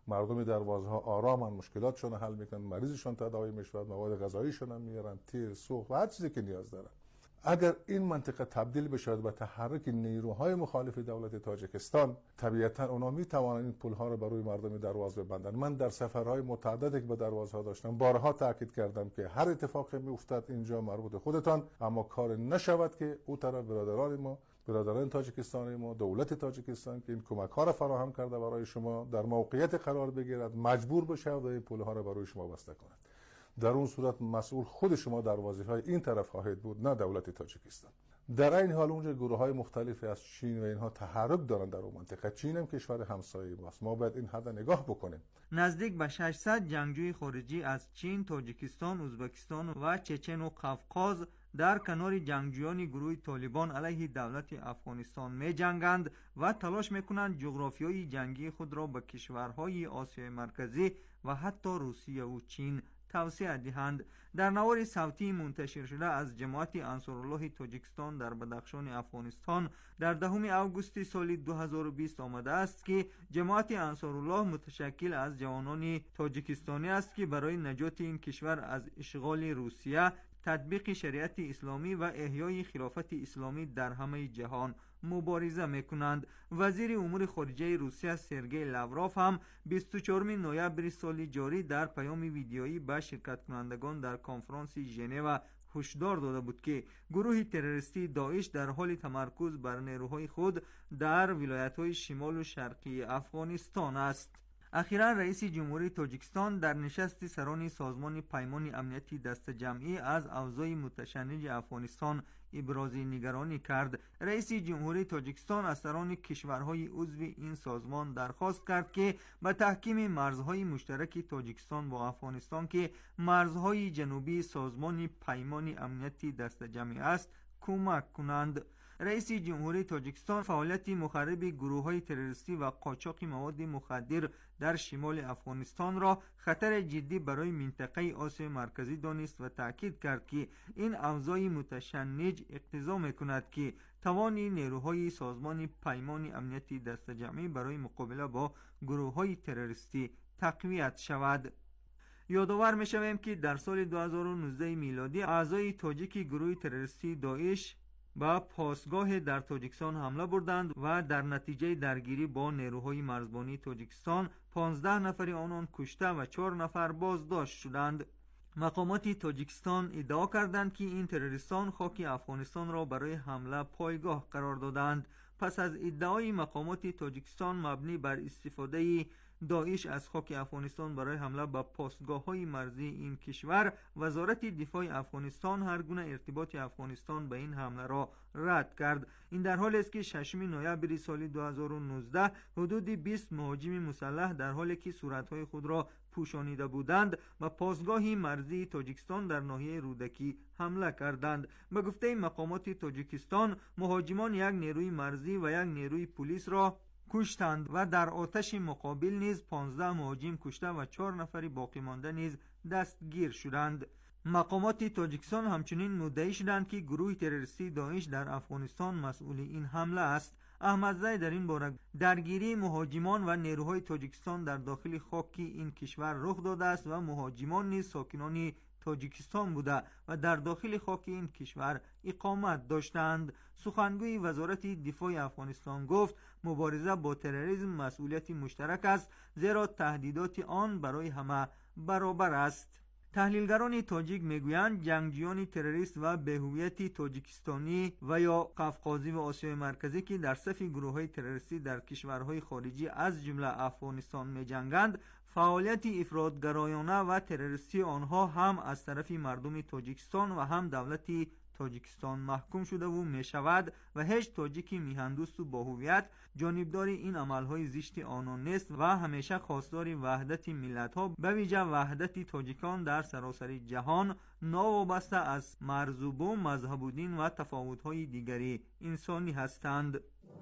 مردم دروازه ها آرامن، مشکلاتشون حل میکنن، مریضشون تداوی میشود، مواد غذاییشون هم میارن، تیل، سوخت و هر چیزی که نیاز دارن. اگر این منطقه تبدیل بشه به تحرک نیروهای مخالف دولت تاجیکستان، طبیعتا اونا میتوانند این پل‌ها رو برای مردم درواز ببندن. من در سفرهای متعددی که به دروازها داشتم بارها تاکید کردم که هر اتفاقی میافتد اینجا مربوط خودتان، اما کار نشود که او طرف برادران ما، برادران تاجیکستانی ما، دولت تاجیکستان که این کمک‌ها را فراهم کرده برای شما در موقعیت قرار بگیرد، مجبور بشه و این پل‌ها را برای شما بسته کند. در اون صورت مسئول خود شما دروازه‌های این طرف خواهید بود، نه دولت تاجیکستان. در این حال اونجا گروه‌های مختلفی از چین و اینها تحرک دارن در اون منطقه. چین هم کشور همسایه ماست، ما باید این حد نگاه بکنیم. نزدیک به ششصد جنگجوی خارجی از چین، تاجیکستان، ازبکستان و چچن و قفقاز در کنار جنگجویان گروه طالبان علیه دولت افغانستان می جنگند و تلاش میکنند جغرافیای جنگی خود را به کشورهای آسیای مرکزی و حتی روسیه و چین توسعه دهند. در نوار صوتی منتشر شده از جماعت انصارالله تاجیکستان در بدخشان افغانستان در دهم آگوست سال دو هزار و بیست آمده است که جماعت انصارالله متشکل از جوانان تاجیکستانی است که برای نجات این کشور از اشغال روسیه، تطبیق شریعت اسلامی و احیای خلافت اسلامی در همه جهان مبارزه میکنند. وزیر امور خارجه روسیه سرگئی لاوروف هم بیست و چهارم نوامبر سال جاری در پیام ویدیویی به شرکت کنندگان در کنفرانس ژنو هشدار داده بود که گروه تروریستی داعش در حال تمرکز بر نیروهای خود در ولایت‌های شمال و شرقی افغانستان است. اخیراً رئیس جمهوری تاجیکستان در نشست سران سازمان پیمان امنیتی دست جمعی از اوضاع متشنج افغانستان ابراز نگرانی کرد. رئیس جمهوری تاجیکستان از سران کشورهای عضو این سازمان درخواست کرد که به تحکیم مرزهای مشترک تاجیکستان با افغانستان که مرزهای جنوبی سازمان پیمان امنیتی دست جمعی است کمک کنند. رئیس جمهوری تاجیکستان فعالیت مخرب گروه‌های تروریستی و قاچاق مواد مخدر در شمال افغانستان را خطر جدی برای منطقه آسیا مرکزی دانست و تاکید کرد که این اوضاع متشنج اقتضا می‌کند که توان نیروهای سازمان پیمان امنیتی دست جمعی برای مقابله با گروه‌های تروریستی تقویت شود. یادآور می‌شویم که در سال دو هزار و نوزده میلادی اعضای تاجیک گروه تروریستی داعش با پاسگاه در تاجیکستان حمله بردند و در نتیجه درگیری با نیروهای مرزبانی تاجیکستان پانزده نفر آنان کشته و چهار نفر بازداشت شدند. مقامات تاجیکستان ادعا کردند که این تروریستان خاک افغانستان را برای حمله پایگاه قرار دادند. پس از ادعای مقامات تاجیکستان مبنی بر استفاده داعش از خاک افغانستان برای حمله به پاسگاه‌های مرزی این کشور، وزارت دفاع افغانستان هر گونه ارتباط افغانستان به این حمله را رد کرد. این در حالی است که ششم نوامبر سال دو هزار و نوزده حدود بیست مهاجم مسلح در حالی که صورت‌های خود را پوشانیده بودند و پاسگاه مرزی تاجیکستان در ناحیه رودکی حمله کردند. به گفته مقامات تاجیکستان مهاجمان یک نیروی مرزی و یک نیروی پلیس را کشتند و در آتش مقابل نیز پانزده مهاجم کشته و چهار نفر باقی مانده نیز دستگیر شدند. مقامات تاجیکستان همچنین مدعی شدند که گروه تروریستی داعش در افغانستان مسئول این حمله است. احمدزی در این باره درگیری مهاجمان و نیروهای تاجیکستان در داخل خاک این کشور رخ داده است و مهاجمان نیز ساکنان تاجیکستان بوده و در داخل خاک این کشور اقامت داشتند. سخنگوی وزارت دفاع افغانستان گفت مبارزه با تروریسم مسئولیت مشترک است، زیرا تهدیدات آن برای همه برابر است. تحلیلگران تاجیک میگویند جنگجویان تروریست و بهویتی تاجیکستانی و یا قفقازی و آسیای مرکزی که در صف گروه‌های تروریستی در کشورهای خارجی از جمله افغانستان می‌جنگند، فعالیت افراط‌گرایانه و تروریستی آنها هم از طرف مردم تاجیکستان و هم دولت تاجیکستان محکوم شده و می شود و هیچ تاجیکی میهندوست و با هویت جانبدار این عملهای زشت آنان نیست و همیشه خواستار وحدت ملت ها به ویژه وحدت تاجیکان در سراسر جهان ناوابسته از مرز و بوم، مذهب و دین و تفاوت‌های دیگری انسانی هستند.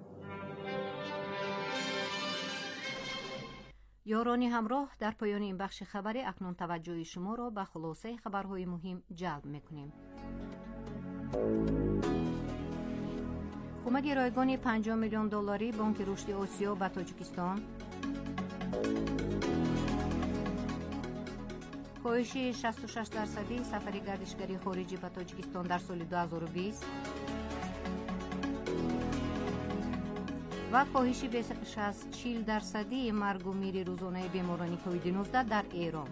یارانی همراه، در پایان این بخش خبری اکنون توجه شما را به خلاصه خبرهای مهم جلب می‌کنیم. کمک رایگان پنجاه میلیون دلاری بانک رشد آسیا به تاجیکستان. کاهش شصت و شش درصدی سفر گردشگری خارجی به تاجیکستان در سال دو هزار و بیست و کاهش بیش از چهل درصدی مرگ و میر روزانه بیماران کووید نوزده در ایران.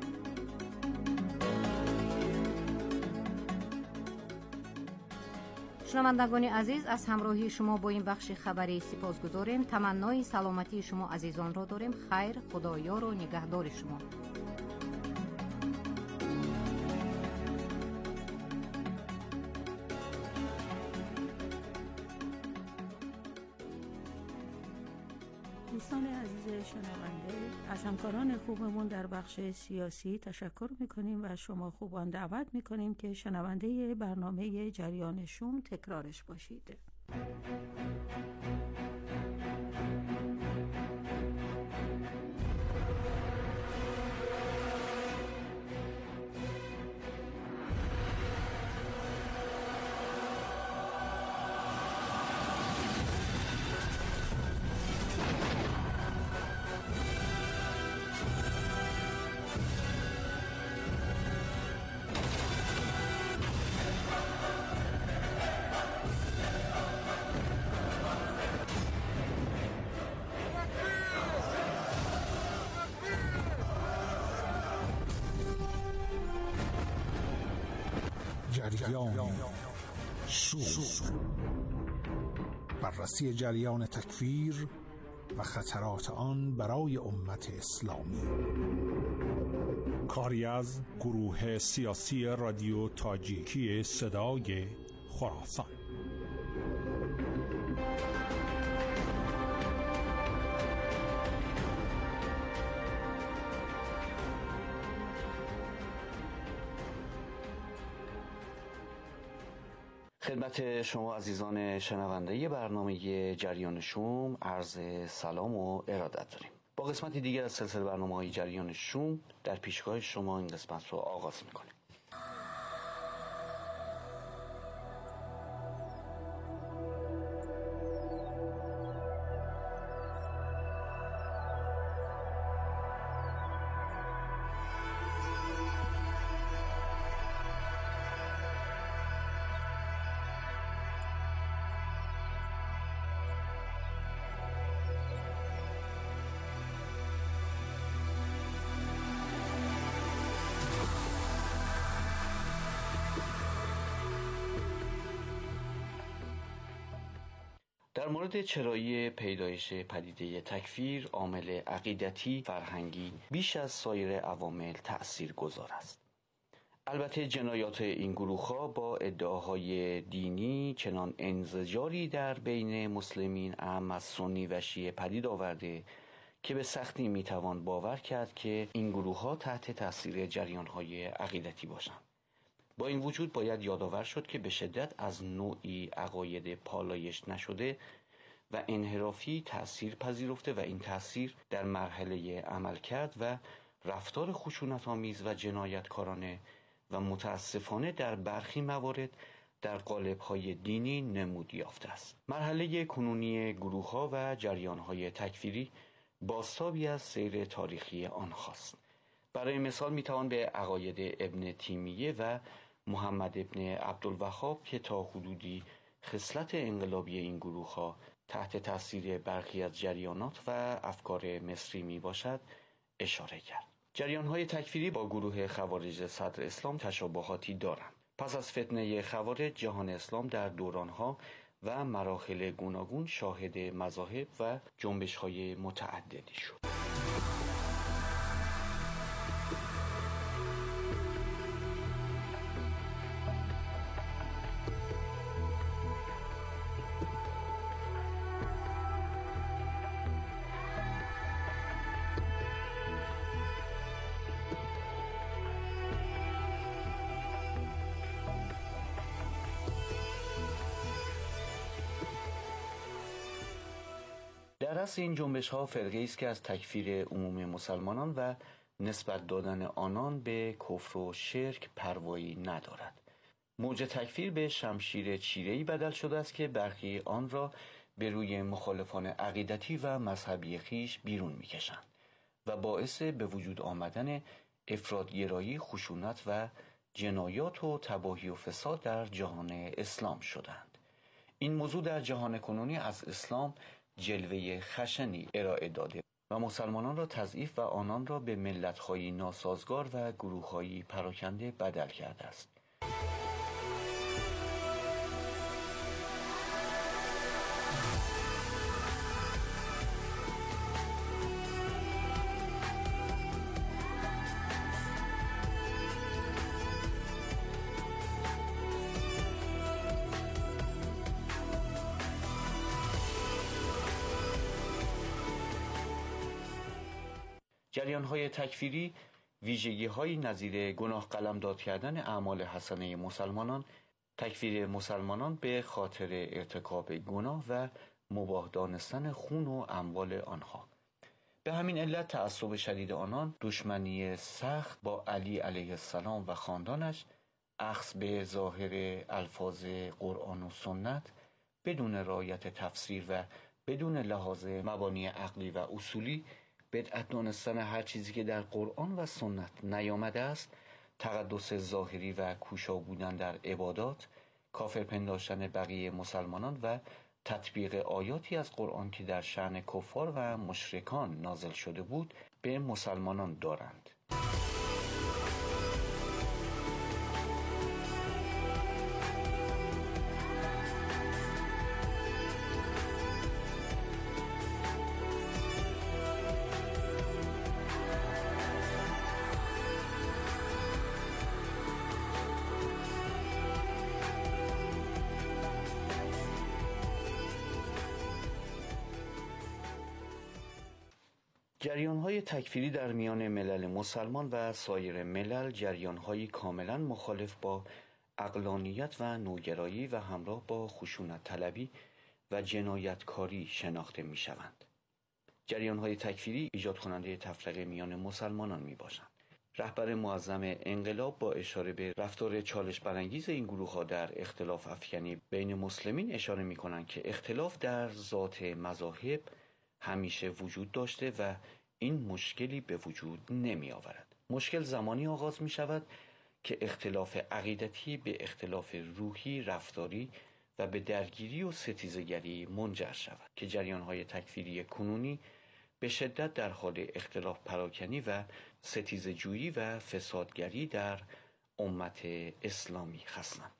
شنوندگان عزیز، از همراهی شما با این بخش خبری سپاسگزاریم. تمنای سلامتی شما عزیزان را داریم. خیر، خدایار و نگهدار شما. دوستان عزیز شنونده، از همکاران خوبمون در بخش سیاسی تشکر میکنیم و از شما خوبان دعوت میکنیم که شنونده برنامه جریان شوم تکرارش باشید. جریان شور، بررسی جریان تکفیر و خطرات آن برای امت اسلامی. کاری از گروه سیاسی رادیو تاجیکی صدای خراسان. خدمت شما عزیزان شنونده برنامه جریان شوم عرض سلام و ارادت داریم. با قسمت دیگر از سلسله برنامه‌های جریان شوم در پیشگاه شما این قسمت رو آغاز می‌کنیم. در مورد چرایی پیدایش پدیده تکفیر، عامل عقیدتی فرهنگی بیش از سایر عوامل تأثیر گذار است. البته جنایات این گروه‌ها با ادعاهای دینی چنان انزجاری در بین مسلمین اعم از سنی و شیعه پدید آورده که به سختی میتوان باور کرد که این گروه‌ها تحت تأثیر جریان‌های عقیدتی باشند. با این وجود باید یادآور شد که به شدت از نوعی عقاید پالایش نشده و انحرافی تأثیر پذیرفته و این تأثیر در مرحله عملکرد و رفتار خشونت‌آمیز و جنایتکارانه و متاسفانه در برخی موارد در قالب‌های دینی نمود یافته است. مرحله کنونی گروه‌ها و جریان‌های تکفیری بازتابی از سیر تاریخی آنهاست. برای مثال میتوان به عقاید ابن تیمیه و محمد ابن عبدالوهاب که تا حدودی خصلت انقلابی این گروه‌ها تحت تاثیر برخی از جریانات و افکار مصری می باشد اشاره کرد. جریان‌های تکفیری با گروه خوارج صدر اسلام تشابهاتی دارند. پس از فتنه خوارج جهان اسلام در دوران‌ها و مراحل گوناگون شاهد مذاهب و جنبش‌های متعددی شد. در اصل این جنبش ها فرقه است که از تکفیر عموم مسلمانان و نسبت دادن آنان به کفر و شرک پروایی ندارد. موج تکفیر به شمشیر چیره‌ای بدل شده است که برخی آن را به روی مخالفان عقیدتی و مذهبی خیش بیرون می‌کشند و باعث به وجود آمدن افراط‌گرایی، خشونت و جنایات و تباهی و فساد در جهان اسلام شدند. این موضوع در جهان کنونی از اسلام جلوه خشنی ارائه داده و مسلمانان را تضعیف و آنان را به ملت‌های ناسازگار و گروه‌های پراکنده بدل کرده است. جریان‌های تکفیری ویژگی‌هایی نظیر گناه قلمداد کردن اعمال حسنه مسلمانان، تکفیر مسلمانان به خاطر ارتکاب گناه و مباح دانستن خون و اموال آنها. به همین علت تعصب شدید آنان، دشمنی سخت با علی علیه السلام و خاندانش، اخذ به ظاهر الفاظ قرآن و سنت بدون رعایت تفسیر و بدون لحاظ مبانی عقلی و اصولی، بدعت دانستن هر چیزی که در قرآن و سنت نیامده است، تقدس ظاهری و کوشا بودن در عبادات، کافر پنداشتن بقیه مسلمانان و تطبیق آیاتی از قرآن که در شأن کفار و مشرکان نازل شده بود به مسلمانان دارند. جریان‌های تکفیری در میان ملل مسلمان و سایر ملل جریان‌هایی کاملاً مخالف با عقلانیت و نوگرایی و همراه با خشونت طلبی و جنایتکاری شناخته می‌شوند. جریان‌های تکفیری ایجاد کننده تفرقه میان مسلمانان می‌باشند. رهبر معظم انقلاب با اشاره به رفتار چالش برانگیز این گروه‌ها در اختلاف افکنی بین مسلمین اشاره می‌کنند که اختلاف در ذات مذاهب همیشه وجود داشته و این مشکلی به وجود نمی آورد. مشکل زمانی آغاز می شود که اختلاف عقیدتی به اختلاف روحی، رفتاری و به درگیری و ستیزگری منجر شود که جریان‌های تکفیری کنونی به شدت در حال اختلاف پراکنی و ستیزجویی و فسادگری در امت اسلامی هستند.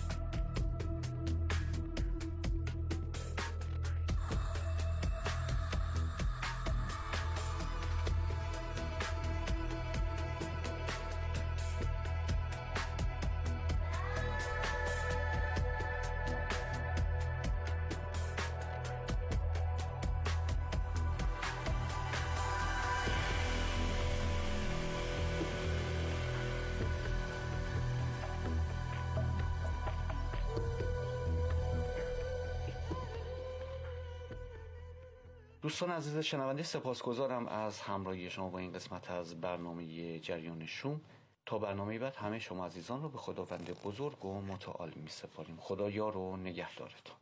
دوستان عزیز شنونده، سپاسگزارم از همراهی شما با این قسمت از برنامه جریان شوم. تا برنامه بعد همه شما عزیزان رو به خداوند بزرگ و متعال می سپاریم. خدا یار و نگهدارتون.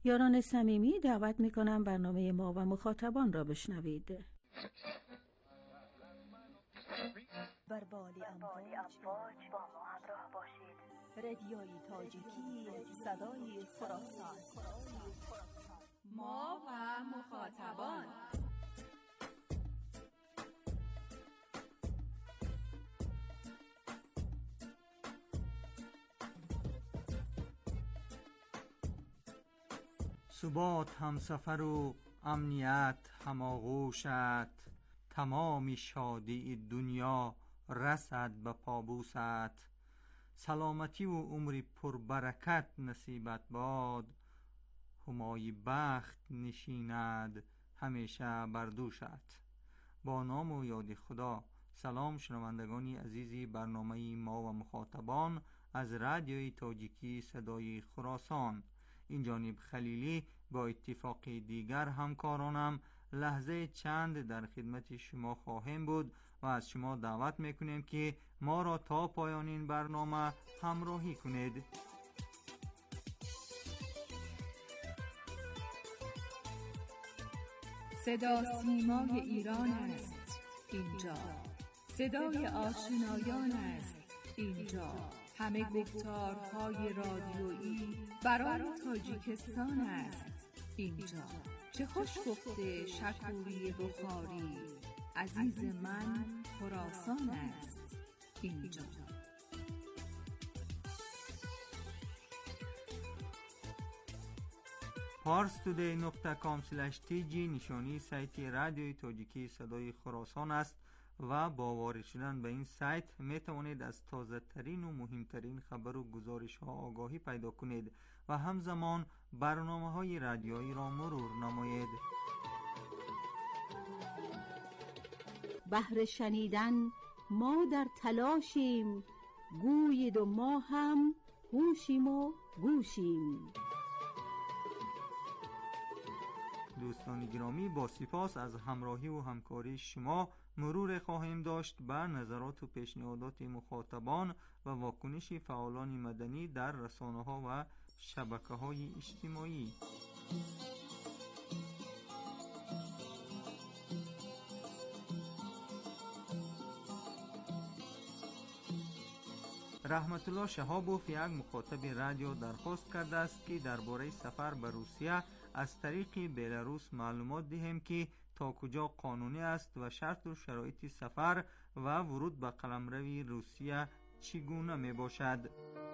یاران صمیمی دعوت میکنم برنامه ما و مخاطبان را بشنوید. بر بال امواج با ما همراه باشید. رادیوی تاجیکی صدای خراسان. ما و مخاطبان. ثبات همسفر و امنیت هماغوشت، تمامی شادی دنیا رسد به پابوست. سلامتی و عمری پربرکت نصیبت باد، همای بخت نشیند همیشه بر دوشت. با نام و یاد خدا. سلام شنوندگان عزیزی برنامه ما و مخاطبان از رادیوی تاجیکی صدای خراسان. این جانب خلیلی با اتفاق دیگر همکارانم لحظه چند در خدمت شما خواهیم بود و از شما دعوت میکنیم که ما را تا پایان این برنامه همراهی کنید. صدا سیمای ایران است اینجا، صدای آشنایان است اینجا، همه گفتارهای رادیویی برای تاجیکستان است اینجا. چه خوش گفته شکوری بخاری، عزیز من خراسان است اینجا. پارس تودی نقطه کام سلش تی جی نشانی سایت رادیوی تاجیکی صدای خراسان است و با وارد شدن به این سایت می توانید از تازه ترین و مهمترین خبر و گزارش ها آگاهی پیدا کنید و همزمان برنامه های رادیویی را مرور نمایید. بهر شنیدن ما در تلاشیم، گویید و ما هم هوشیم و گوشیم. دوستان گرامی، با سپاس از همراهی و همکاری شما مرور خواهیم داشت به نظرات و پیشنهادات مخاطبان و واکنش فعالان مدنی در رسانه‌ها و شبکه‌های اجتماعی. رحمت الله شهابوف یک مخاطب رادیو درخواست کرده است که درباره سفر به روسیه از طریق بلاروس معلومات دهیم که تا کجا قانونی است و شرط و شرایط سفر و ورود به قلمرو روسیه چگونه می باشد.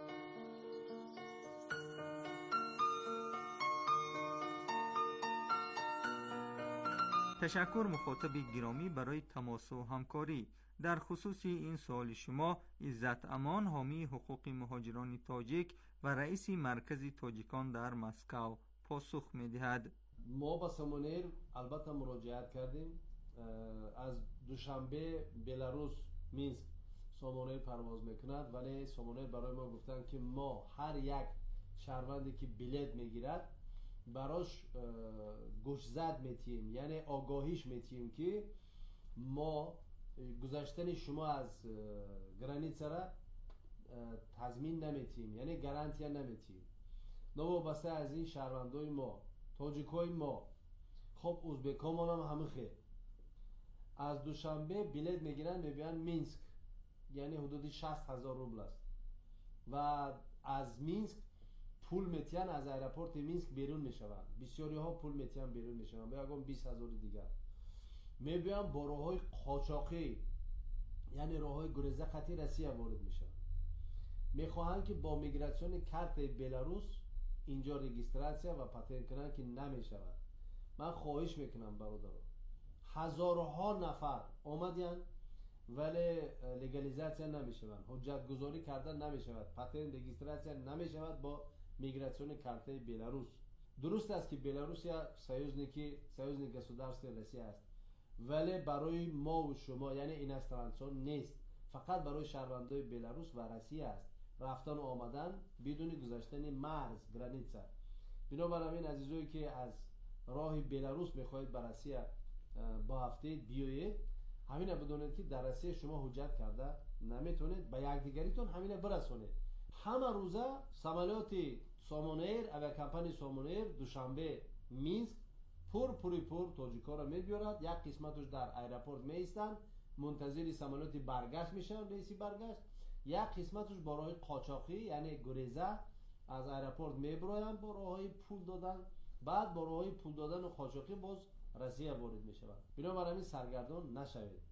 تشکر مخاطب گرامی برای تماس و همکاری. در خصوص این سوال شما عزت امان حامی حقوق مهاجران تاجیک و رئیس مرکز تاجیکان در مسکو پاسخ می دهد. ما با سامانیر البته مراجعت کردیم. از دوشنبه بلاروس مینسک سامانیر پرواز میکند، ولی سامانیر برای ما گفتن که ما هر یک شهروندی که بلیت میگیرد براش گوشزد میتیم، یعنی آگاهیش میتیم که ما گذشتن شما از گرانیت را تضمین نمیتیم، یعنی گارانتی نمیتیم. نوابسته از این شهروندای ما، تاجیکای ما، خب ازبکان هم همه خیر، از دوشنبه بلیت میگیرن میبینن مینسک، یعنی حدودی شصت هزار روبل است و از مینسک پول میتین از ایرپورت مینسک بیرون میشوند. بسیاری ها پول میتین بیرون میشوند، بگم بیست هزار دیگر میبینن با راه های قاچاقی، یعنی راه های گریزه خطی روسیه وارد میشن. میخواهند که با میگراسیون کارت بلاروس اینجا رجیستراسیون و پاتنت کنن که نمیشود. من خواهش میکنم برادران، هزارها نفر آمدین ولی لگالیزاسیون نمیشوند، حجت گذاری کردن نمیشود، پاتنت رجیستراسیون نمیشود با میگراسیون کارت بلاروس. درست است که بلاروس یا سایوزنیکی سایوزنیک گسودارستو روسیه است، ولی برای ما و شما یعنی این استرانسون نیست، فقط برای شهروندای بلاروس و روسیه است رفتن و آمدن بدون گذشتن مرز گرانیتسا. بنابراین عزیزایی که از راه بلاروس میخواهید به روسیه با هفته بیایید، همین بدونید که در روسیه شما حجت کرده نمیتونید به یکدیگریتون همین برسونید. همه روزه سامالیات سامونیر اویا کمپانی سامونیر دوشنبه مینسک پر پوری پر تاجیکا را میبیارد. یک قسمتش در ایرپورت میستند منتظر سامالیات برگشت میشن لیسی برگشت. یک قسمتش با راه قاچاقی یعنی گریزه از ایرپورت میبراین با راههای پول دادن، بعد با راههای پول دادن و قاچاقی باز روسیه وارد میشود. بنابراین سرگردان نشوید.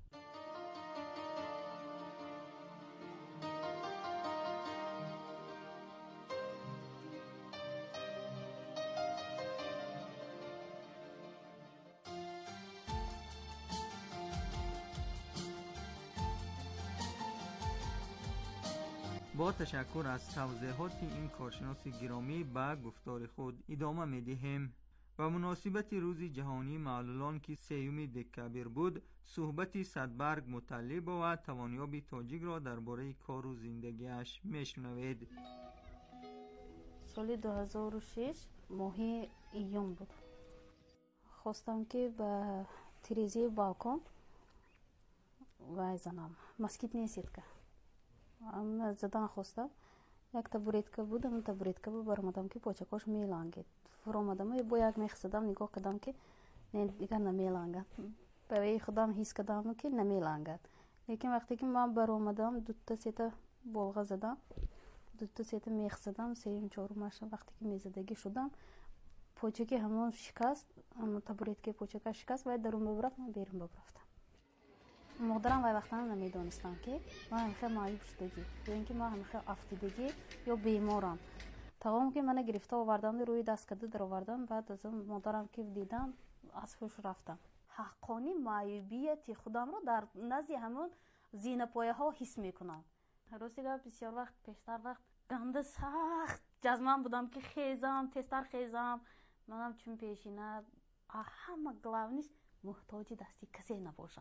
با تشکر از توضیحات این کارشناس گرامی به گفتار خود ادامه می‌دهیم. و مناسبت روز جهانی معلولان که سیوم دکبر بود، صحبت صدبرگ مطلب و توانیاب تاجیک را درباره کار و زندگیش میشنوید. سال دو هزار و شش ماه ایون بود. خواستم که به تریزی بالکن وای زنم مسکیت نیستید که ام زدن خواستم. یک تبریتکه بود، اون تبریتکه بود برامدم که پوچکاش میلانگید. فرامدم با یک میخصدم نگاه کردم که نه دیگر نمیلانگد. برای خودم حس کردم که نمیلانگد. لیکن وقتی که من برامدم دو تا سه تا بلغه زدم، دو تا سه تا میخصدم، سیم چهارمش وقتی که میزدگی شدم پوچکی همون شکست، اون تبریتکه پوچکا شکست و درون ببرفت. من بیرون ببرفتم. مادرم وای وقتا نمیدونستم که من همیشه معیوب شدگی یا اینکه من همیشه افتیدگی یا بیمارم. تمام که من گرفته آوردن روی دست کده در آوردن. بعد از اون مادرم که دیدم از هوش رفتم. حقانی معیوبیت خودم رو در نزد همون زینه پایه ها حس میکنم. روزی که بسیار وقت پیشتر وقت گنده سخت جزمم بودم که خیزم تستر خیزم منم چون پیشینه همه گلاونیش محتاج دستی کسی نباشم.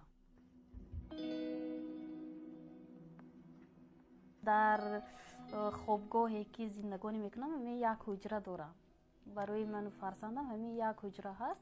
در خوابگاهی که زندگانی میکنم همین یک حجره دارم. برای من فرزندم همین یک حجره هست.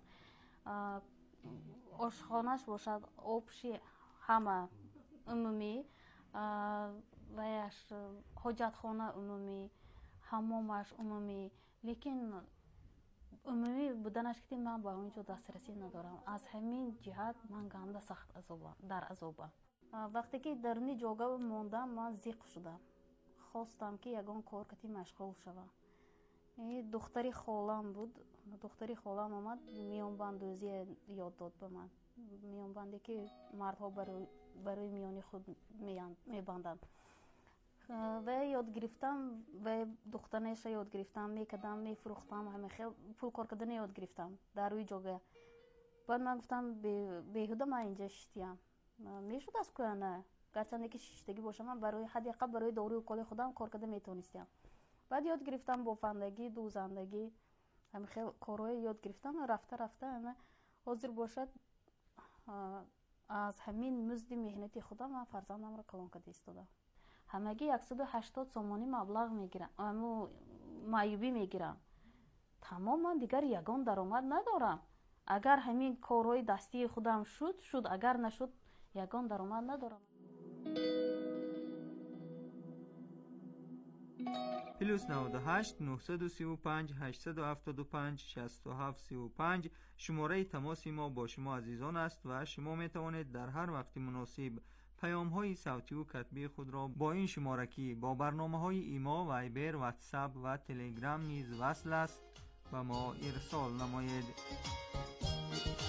آشخانهش باشد، آبش همه عمومی و حاجت خانه عمومی، حمامش عمومی. لیکن عمومی بودنش که من با اونجا دسترسی ندارم. از همین جهت من گنده سخت عذابم در عذابم. وقتی که درنی جاگه موندم من زیق شدم. خواستم که یگان کار کتی مشغول شوم. دختری خالم بود. دختری خالم آمد میان بندوزی یاد داد به من. میان بندی که مردها برای, برای میانی خود میبندند. و یاد گرفتم و دخترنش یاد گرفتم، میکدم میفروختم، همه خیلی پول کار کردن یاد گرفتم در روی جاگه. بعد من گفتم بیهوده من اینجا شتیم میشد از که نه گرچنده که ششتگی باشم من برای حداقل برای داروی و کال خودم کار کرده میتونستم. بعد یاد گرفتم بافندگی، دوزندگی، همه خیلی کارهای یاد گرفتم. رفته رفته همه حاضر باشد از همین مزد مهنتی خودم من فرزندم را کلان کرده ایستادم. همگی صد و هشتاد سومانی مبلغ میگیرم، اما معیوبی میگیرم. تمام من دیگر یگان درآمد ندارم. اگر همین کارهای دستی خودم شد شد، اگر نشد یگان درآمد ندارم. پلوس نود و هشت نهصد و سی و پنج هشتصد و هفتاد و پنج شصت و هفت سی و پنج شماره تماس ما با شما عزیزان است و شما می توانید در هر وقت مناسب پیام های صوتی و کتبی خود را با این شماره که با برنامه های ایما، وایبر، واتساپ و تلگرام نیز وصل است و ما ارسال نمایید.